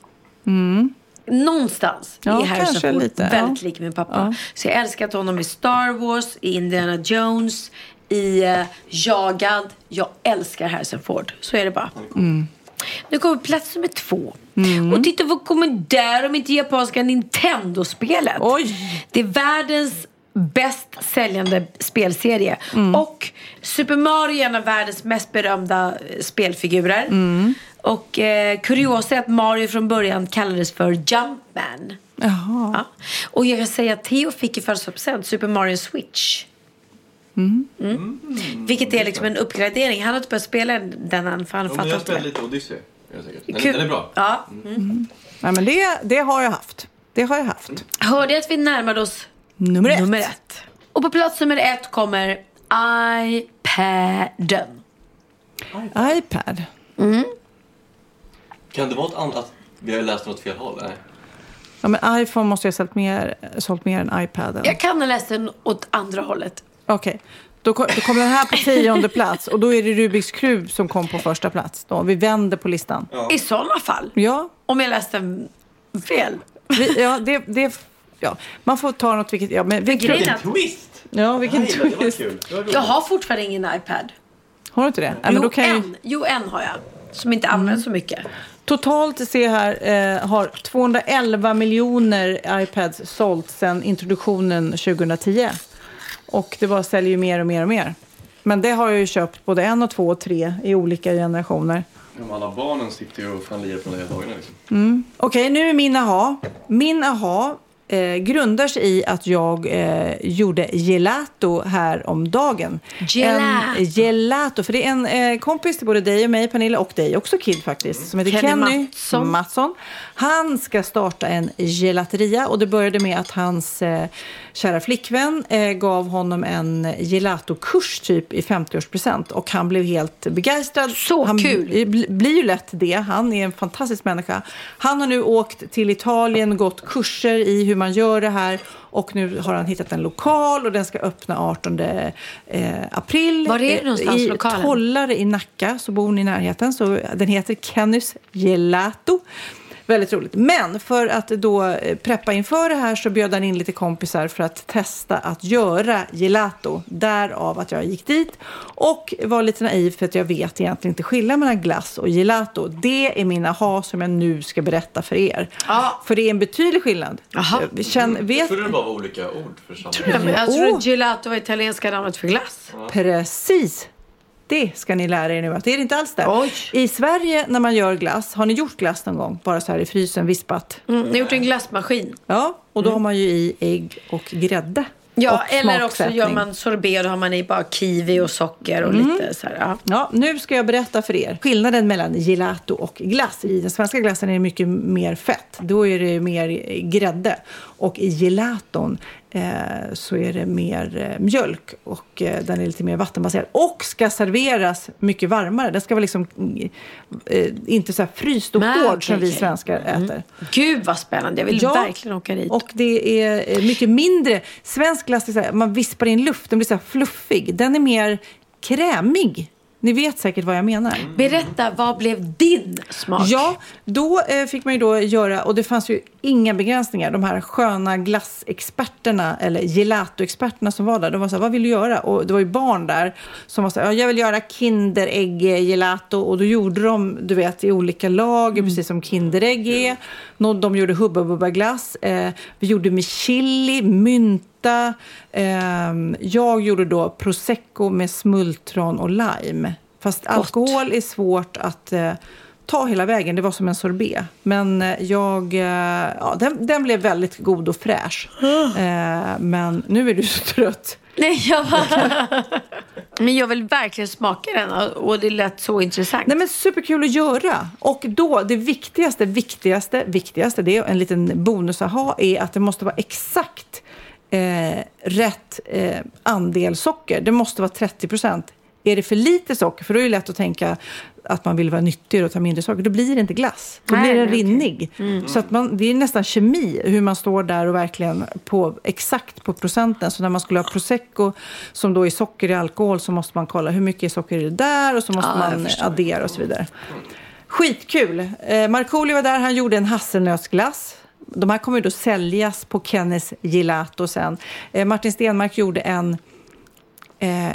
Speaker 4: Mm. Någonstans
Speaker 3: Ja,
Speaker 4: är Harrison
Speaker 3: kanske
Speaker 4: Ford
Speaker 3: lite,
Speaker 4: väldigt
Speaker 3: ja.
Speaker 4: lik min pappa.
Speaker 3: Ja.
Speaker 4: Så jag älskat honom i Star Wars, i Indiana Jones, i uh, Jagad. Jag älskar Harrison Ford. Så är det bara.
Speaker 3: Mm.
Speaker 4: Nu kommer plats nummer två. Och titta vad kommer där om inte japanska Nintendo-spelet.
Speaker 3: Oj!
Speaker 4: Det är världens bäst säljande spelserie. Och Super Mario är en av världens mest berömda eh, spelfigurer. Och eh, kuriosa är att Mario från början kallades för Jumpman.
Speaker 3: Jaha.
Speaker 4: Ja. Och jag kan säga att Theo fick i födelsedagspresent Super Mario Switch. Mm. Vilket är liksom en uppgradering. Han har inte börjat spela den än för han
Speaker 5: Ja, men
Speaker 4: fattar
Speaker 5: jag
Speaker 4: inte
Speaker 5: spelar
Speaker 4: det.
Speaker 5: lite Odyssey. Är jag säker. Den,
Speaker 4: Kul.
Speaker 5: den är bra.
Speaker 4: Ja.
Speaker 3: Nej, men det, det har jag haft. Det har jag haft.
Speaker 4: Hörde att vi närmade oss
Speaker 3: Nummer ett.
Speaker 4: nummer ett. Och på plats nummer ett kommer iPaden.
Speaker 3: iPad.
Speaker 5: Kan det vara ett annat? Vi har ju läst något fel håll. Nej.
Speaker 3: Ja, men iPhone måste jag ha sålt mer, sålt mer än iPaden.
Speaker 4: Jag kan ha läst den åt andra hållet.
Speaker 3: Okej, då, kom- då kommer den här på tionde plats. Och då är det Rubiks kub som kom på första plats. Då. Vi vänder på listan.
Speaker 4: I sådana fall.
Speaker 3: Ja,
Speaker 4: Om jag läste den fel.
Speaker 3: vi, ja, det, det, ja. Man får ta något vilket... Ja, men vilket
Speaker 4: grejen är att-
Speaker 5: Twist!
Speaker 3: ja, vilken
Speaker 5: Nej, det var
Speaker 3: twist.
Speaker 5: kul. Det var roligt.
Speaker 4: Jag har fortfarande ingen iPad.
Speaker 3: Har du inte det? Nej, men
Speaker 4: Jo,
Speaker 3: då kan jag ju,
Speaker 4: en. Jo, en har jag. Som inte används så mycket.
Speaker 3: totalt se här eh, har tvåhundraelva miljoner iPads sålt sedan introduktionen tjugohundratio. Och det bara säljer ju mer och mer och mer. Men det har jag ju köpt både en och två och tre i olika generationer.
Speaker 5: De alla barnen sitter ju och fan lirar på de här dagarna liksom.
Speaker 3: Okej, nu är min aha. Min aha eh, grundar sig i att jag eh, gjorde gelato här om dagen.
Speaker 4: Gelato.
Speaker 3: En gelato. För det är en eh, kompis till både dig och mig, Pernilla, och dig också, Kid faktiskt. Som heter
Speaker 4: Kenny
Speaker 3: Kenny
Speaker 4: Mattsson.
Speaker 3: Mattsson. Han ska starta en gelateria. Och det började med att hans eh, kära flickvän eh, gav honom en gelatokurs typ i femtioårspresent. Och han blev helt begeistrad.
Speaker 4: Så
Speaker 3: han
Speaker 4: kul.
Speaker 3: bl- blir ju lätt det. Han är en fantastisk människa. Han har nu åkt till Italien, gått kurser i hur man gör det här. Och nu har han hittat en lokal och den ska öppna artonde april.
Speaker 4: Var är det någonstans,
Speaker 3: I
Speaker 4: lokalen?
Speaker 3: Tollare i Nacka, så bor hon i närheten. Så den heter Kennys Gelato. Väldigt roligt. Men för att då eh, preppa inför det här så bjöd han in lite kompisar för att testa att göra gelato. Därav att jag gick dit och var lite naiv för att jag vet egentligen inte skillnad mellan glass och gelato. Det är mina aha som jag nu ska berätta för er.
Speaker 4: Ja.
Speaker 3: För det är en betydlig skillnad.
Speaker 4: Aha.
Speaker 3: Jag Känn,
Speaker 5: Jag
Speaker 3: vet,
Speaker 5: trodde det bara var olika ord för samma.
Speaker 4: Ja, men jag tror
Speaker 3: Åh.
Speaker 4: att gelato var italienska namnet för glass.
Speaker 3: Precis. Det ska ni lära er nu att det är inte alls det.
Speaker 4: Oj.
Speaker 3: I Sverige när man gör glass, har ni gjort glass någon gång? Bara så här i frysen, vispat.
Speaker 4: Mm, jag har gjort en glassmaskin.
Speaker 3: Ja, och då har man ju i ägg och grädde.
Speaker 4: Ja,
Speaker 3: och
Speaker 4: eller också
Speaker 3: smaksättning.
Speaker 4: gör man sorbet och då har man i bara kiwi och socker och lite så här. Ja.
Speaker 3: Ja, nu ska jag berätta för er skillnaden mellan gelato och glass. I den svenska glassen är det mycket mer fett. Då är det mer grädde. Och i gelaton eh, så är det mer eh, mjölk och eh, den är lite mer vattenbaserad. Och ska serveras mycket varmare. Den ska vara liksom eh, inte så här fryst och
Speaker 4: Men,
Speaker 3: hård
Speaker 4: okay,
Speaker 3: som vi
Speaker 4: okay.
Speaker 3: svenskar
Speaker 4: mm.
Speaker 3: äter.
Speaker 4: Gud vad spännande, jag vill
Speaker 3: Ja,
Speaker 4: verkligen åka dit.
Speaker 3: Och det är mycket mindre. Svensk glass är så här, man vispar in luft, den blir så här fluffig. Den är mer krämig. Ni vet säkert vad jag menar.
Speaker 4: Berätta, vad blev din smak?
Speaker 3: Ja, då eh, fick man ju då göra, och det fanns ju inga begränsningar. De här sköna glassexperterna eller gelatoexperterna som var där, de var så här, vad vill du göra? Och det var ju barn där som var så här, ja, jag vill göra kinderägg gelato, och då gjorde de, du vet, i olika lager, mm. precis som kinderägg är. De gjorde hubba bubba glass. Eh, vi gjorde med chili, mynta. Eh, jag gjorde då prosecco med smultron och lime. Fast Gott. Alkohol är svårt att eh, ta hela vägen. Det var som en sorbet. Men eh, jag, eh, ja, den, den blev väldigt god och fräsch. Eh, men nu är du så trött.
Speaker 4: Nej, jag bara... Men jag vill verkligen smaka den, och det lät så intressant.
Speaker 3: Nej, men superkul att göra. Och då, det viktigaste, viktigaste, viktigaste, det är en liten bonus att ha, är att det måste vara exakt eh, rätt eh, andel socker. Det måste vara trettio procent. Är det för lite socker, för då är det lätt att tänka att man vill vara nyttig och ta mindre socker, då blir det inte glass. Då
Speaker 4: nej,
Speaker 3: blir det
Speaker 4: nej,
Speaker 3: rinnig.
Speaker 4: Okay. Mm.
Speaker 3: Så att man, det är nästan kemi hur man står där och verkligen på exakt på procenten. Så när man skulle ha prosecco som då är socker i alkohol, så måste man kolla hur mycket socker är det där, och så måste ja, man addera och så vidare. Skitkul. Eh, Markoolio var där, han gjorde en hasselnötsglass. De här kommer ju då säljas på Kennys Gelato sen. Eh, Martin Stenmark gjorde en eh,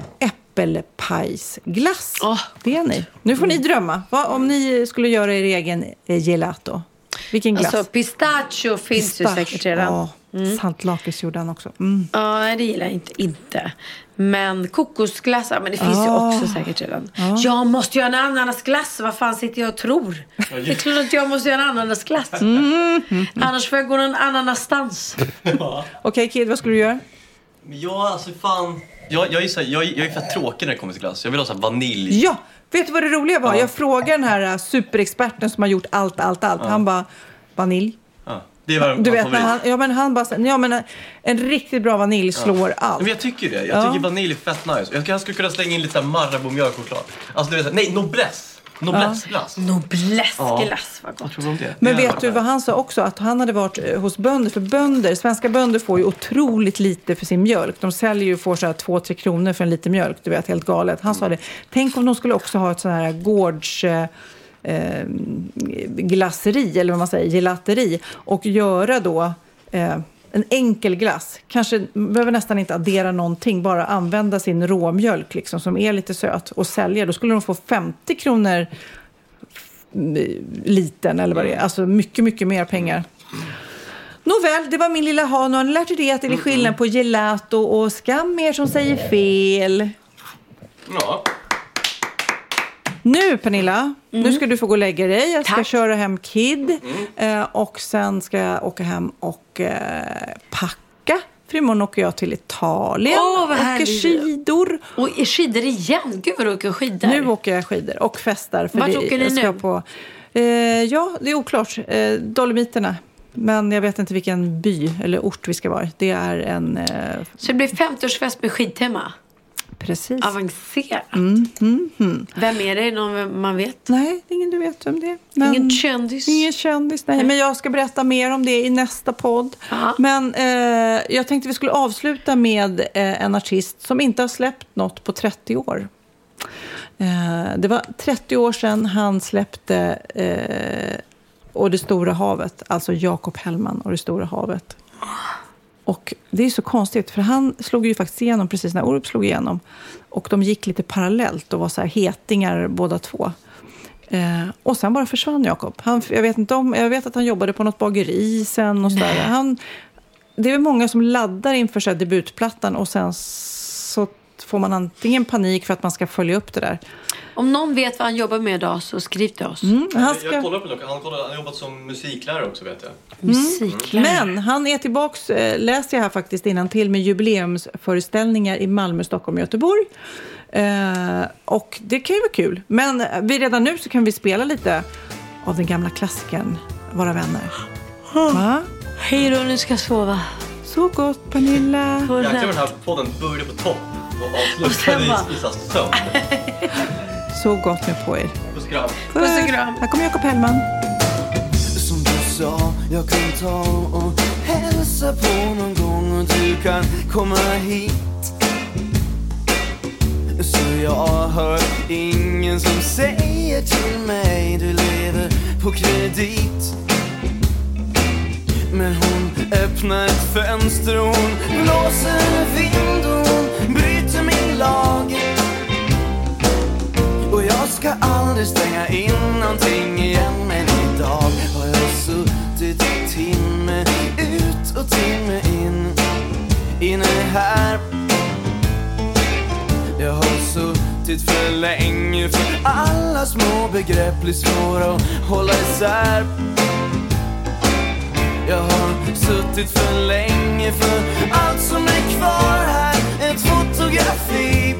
Speaker 3: äppelpajsglass. Oh. Det är ni. Nu får ni drömma. Vad om ni skulle göra er egen eh, gelato? Vilken glass?
Speaker 4: Alltså pistachio finns Pistache. ju säkert redan.
Speaker 3: Ja, mm. Santlakis gjorde han också. Mm.
Speaker 4: Ja, det gillar jag inte. inte. Men kokosglass, men det finns oh. ju också säkert redan. Oh. Jag måste göra en ananasglass. Vad fan sitter jag och tror? Jag tror att jag måste göra en ananasglass. Mm. Mm. Annars får jag gå någon annanastans.
Speaker 3: Okej, okay, Kid, vad skulle du göra?
Speaker 5: Ja, alltså fan... Jag, jag, är så, jag, jag är för tråkig när det kommer till glass. Jag vill ha så här vanilj.
Speaker 3: Ja, vet du vad det roliga var? Ja. Jag frågade den här superexperten som har gjort allt, allt, allt. Ja. Han bara, vanilj.
Speaker 5: Ja. Det var
Speaker 3: du vet, när han, ja, men han bara, ja, men en riktigt bra vanilj slår ja. allt.
Speaker 5: Men jag tycker det. Jag tycker ja. vanilj är fett nice. Jag, jag skulle kunna slänga in lite Marabou mjölkchoklad. Alltså du vet, nej, noblesse. Noblesse-glass.
Speaker 4: Ja. Noblesse-glass, vad gott.
Speaker 5: Det.
Speaker 3: Men
Speaker 5: det
Speaker 3: vet du vad han sa också? Att han hade varit hos bönder. För bönder, svenska bönder får ju otroligt lite för sin mjölk. De säljer ju får så här två, tre kronor för en liter mjölk. Du vet, helt galet. Han mm. sa det. Tänk om de skulle också ha ett sån här gårds... Eh, glasseri, eller vad man säger, gelateri. Och göra då... Eh, en enkel glass. Kanske behöver nästan inte addera någonting. Bara använda sin råmjölk liksom, som är lite söt. Och sälja. Då skulle de få femtio kronor liten eller vad det är. Alltså mycket, mycket mer pengar. Nåväl, det var min lilla ha. Nu har ni lärt er det att det är skillnad på gelato och skam er som säger fel.
Speaker 5: Ja.
Speaker 3: Nu, Pernilla, mm. nu ska du få gå och lägga dig. Jag ska
Speaker 4: Tack.
Speaker 3: köra hem Kid.
Speaker 5: Mm.
Speaker 3: Eh, och sen ska jag åka hem och eh, packa. För imorgon åker jag till Italien.
Speaker 4: Åh, vad
Speaker 3: åker
Speaker 4: härligt.
Speaker 3: skidor.
Speaker 4: Och skidor igen? Gud vad du åker skidor.
Speaker 3: Nu åker jag skidor och festar. För
Speaker 4: Vart
Speaker 3: det,
Speaker 4: åker ni
Speaker 3: jag ska
Speaker 4: nu?
Speaker 3: På, eh, ja, det är oklart. Eh, Dolomiterna. Men jag vet inte vilken by eller ort vi ska vara. Det är en... Eh,
Speaker 4: Så det blir femtioårsfest med skidtema?
Speaker 3: Precis.
Speaker 4: Avancerat.
Speaker 3: Mm, mm, mm.
Speaker 4: Vem är det? Någon man vet?
Speaker 3: Nej, ingen du vet vem det är. Men,
Speaker 4: ingen kändis?
Speaker 3: Ingen kändis, nej. Men jag ska berätta mer om det i nästa podd.
Speaker 4: Aha.
Speaker 3: Men eh, jag tänkte vi skulle avsluta med eh, en artist som inte har släppt något på trettio år. Eh, det var trettio år sedan han släppte eh, Och det stora havet. Alltså Jakob Hellman och det stora havet. Och det är så konstigt, för han slog ju faktiskt igenom precis när Orup slog igenom. Och de gick lite parallellt och var så här hetingar båda två. Eh, och sen bara försvann Jakob. Han, jag, vet inte om, jag vet att han jobbade på något bageri sen och sådär. Han, det är väl många som laddar inför så här debutplattan och sen så får man antingen panik för att man ska följa upp det där.
Speaker 4: Om någon vet vad han jobbar med idag så skriv till oss.
Speaker 3: Mm, han ska...
Speaker 5: Jag kollar på det. Han, kollar, han har jobbat som musiklärare också, vet jag.
Speaker 3: Mm.
Speaker 4: Musiklärare.
Speaker 3: Men han är tillbaks, äh, läste jag här faktiskt innan till med jubileumsföreställningar i Malmö, Stockholm och Göteborg. Uh, och det kan ju vara kul. Men vi redan nu så kan vi spela lite av den gamla klassikern Våra vänner. Va?
Speaker 4: Hej då, nu ska jag sova.
Speaker 3: Så gott, Pernilla.
Speaker 5: Jag tror den här podden börjar på topp och avslutar i, i sömn.
Speaker 3: Så gott med på er.
Speaker 5: Puss och kram.
Speaker 4: Puss och kram.
Speaker 3: Här kommer Jakob Hellman.
Speaker 9: Som du sa, jag kan ta och hälsa på någon gång och du kan komma hit. Så jag hör ingen som säger till mig du lever på kredit. Men hon öppnar ett fönster och hon blåser vind och hon bryter min lag. Och jag ska aldrig stänga in någonting igen. Men idag har jag suttit timme ut och timme in. Inne här. Jag har suttit för länge för alla små begrepp blir svåra att hålla isär. Jag har suttit för länge för allt som är kvar här, ett fotografi.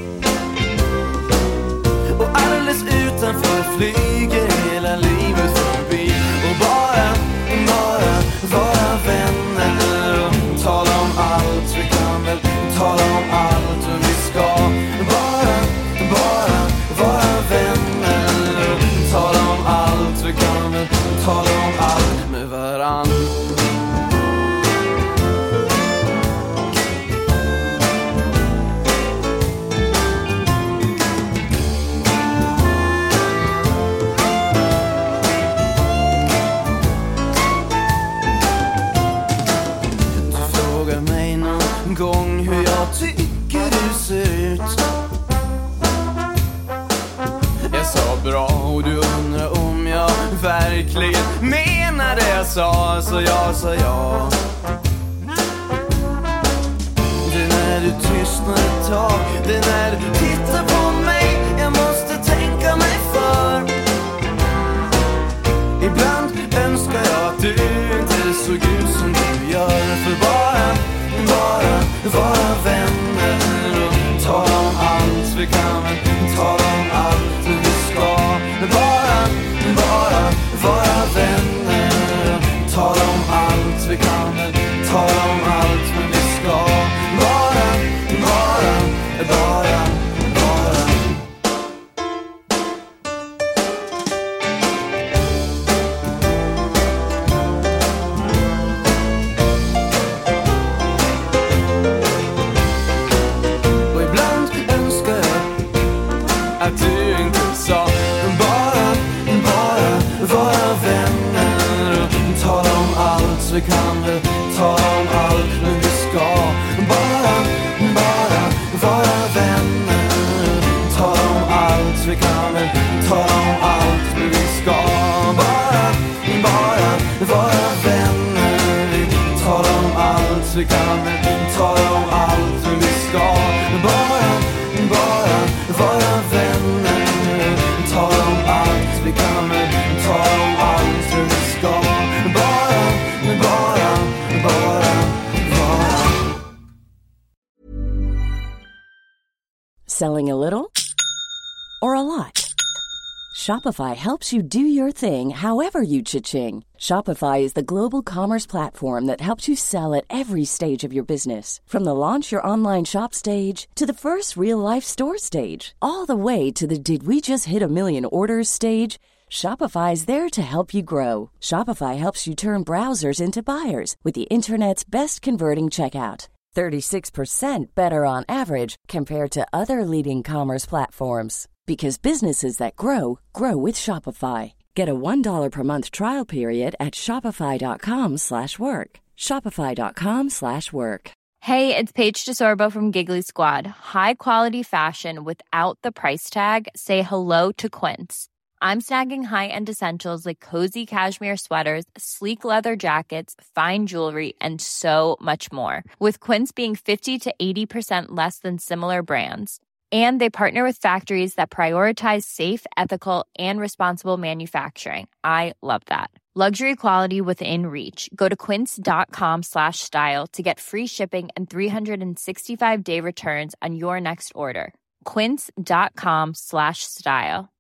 Speaker 9: Och alldeles utanför flyger hela livet förbi. Och bara, bara vara vänner och tala om allt. Vi kan väl tala om allt och vi ska. Bara, bara vara vänner och tala om allt. Vi kan väl tala om allt med varann. Gång hur jag tycker du ser ut. Jag sa bra och du undrar om jag verkligen menar det jag sa. Så jag sa ja. Det är när du tystnar ett tag, det är när du tittar på mig. Jag måste tänka mig för. Ibland önskar jag att du inte såg ut som du gör. För bara Bara vara vänner och tala om allt. Vi kan väl tala om allt och vi ska. Bara, bara vara vänner och tala om allt. Vi kan väl tala om allt men vi ska. Bara, bara, bara, bara. Att du inte sa bara, bara vara vänner och tala om allt. Vi kan väl tala om allt men vi ska. Bara, bara vara vänner och tala om allt. Vi kan väl tala om allt men vi ska. Bara, bara vara vänner och tala om allt. Vi kan väl tala om allt men vi ska. Bara, bara vara vänner, tala om allt. Vi kan väl tala om allt hur vi ska. Bara, bara, bara, bara.
Speaker 10: Selling a little or a lot? Shopify helps you do your thing however you cha-ching. Shopify is the global commerce platform that helps you sell at every stage of your business. From the launch your online shop stage to the first real-life store stage, all the way to the did we just hit a million orders stage. Shopify is there to help you grow. Shopify helps you turn browsers into buyers with the internet's best converting checkout. thirty-six percent better on average compared to other leading commerce platforms. Because businesses that grow, grow with Shopify. Get a one dollar per month trial period at shopify.com slash work. Shopify.com slash work.
Speaker 2: Hey, it's Paige DeSorbo from Giggly Squad. High quality fashion without the price tag. Say hello to Quince. I'm snagging high-end essentials like cozy cashmere sweaters, sleek leather jackets, fine jewelry, and so much more. With Quince being fifty to eighty percent less than similar brands. And they partner with factories that prioritize safe, ethical, and responsible manufacturing. I love that. Luxury quality within reach. Go to quince.com slash style to get free shipping and three sixty-five day returns on your next order. Quince.com slash style.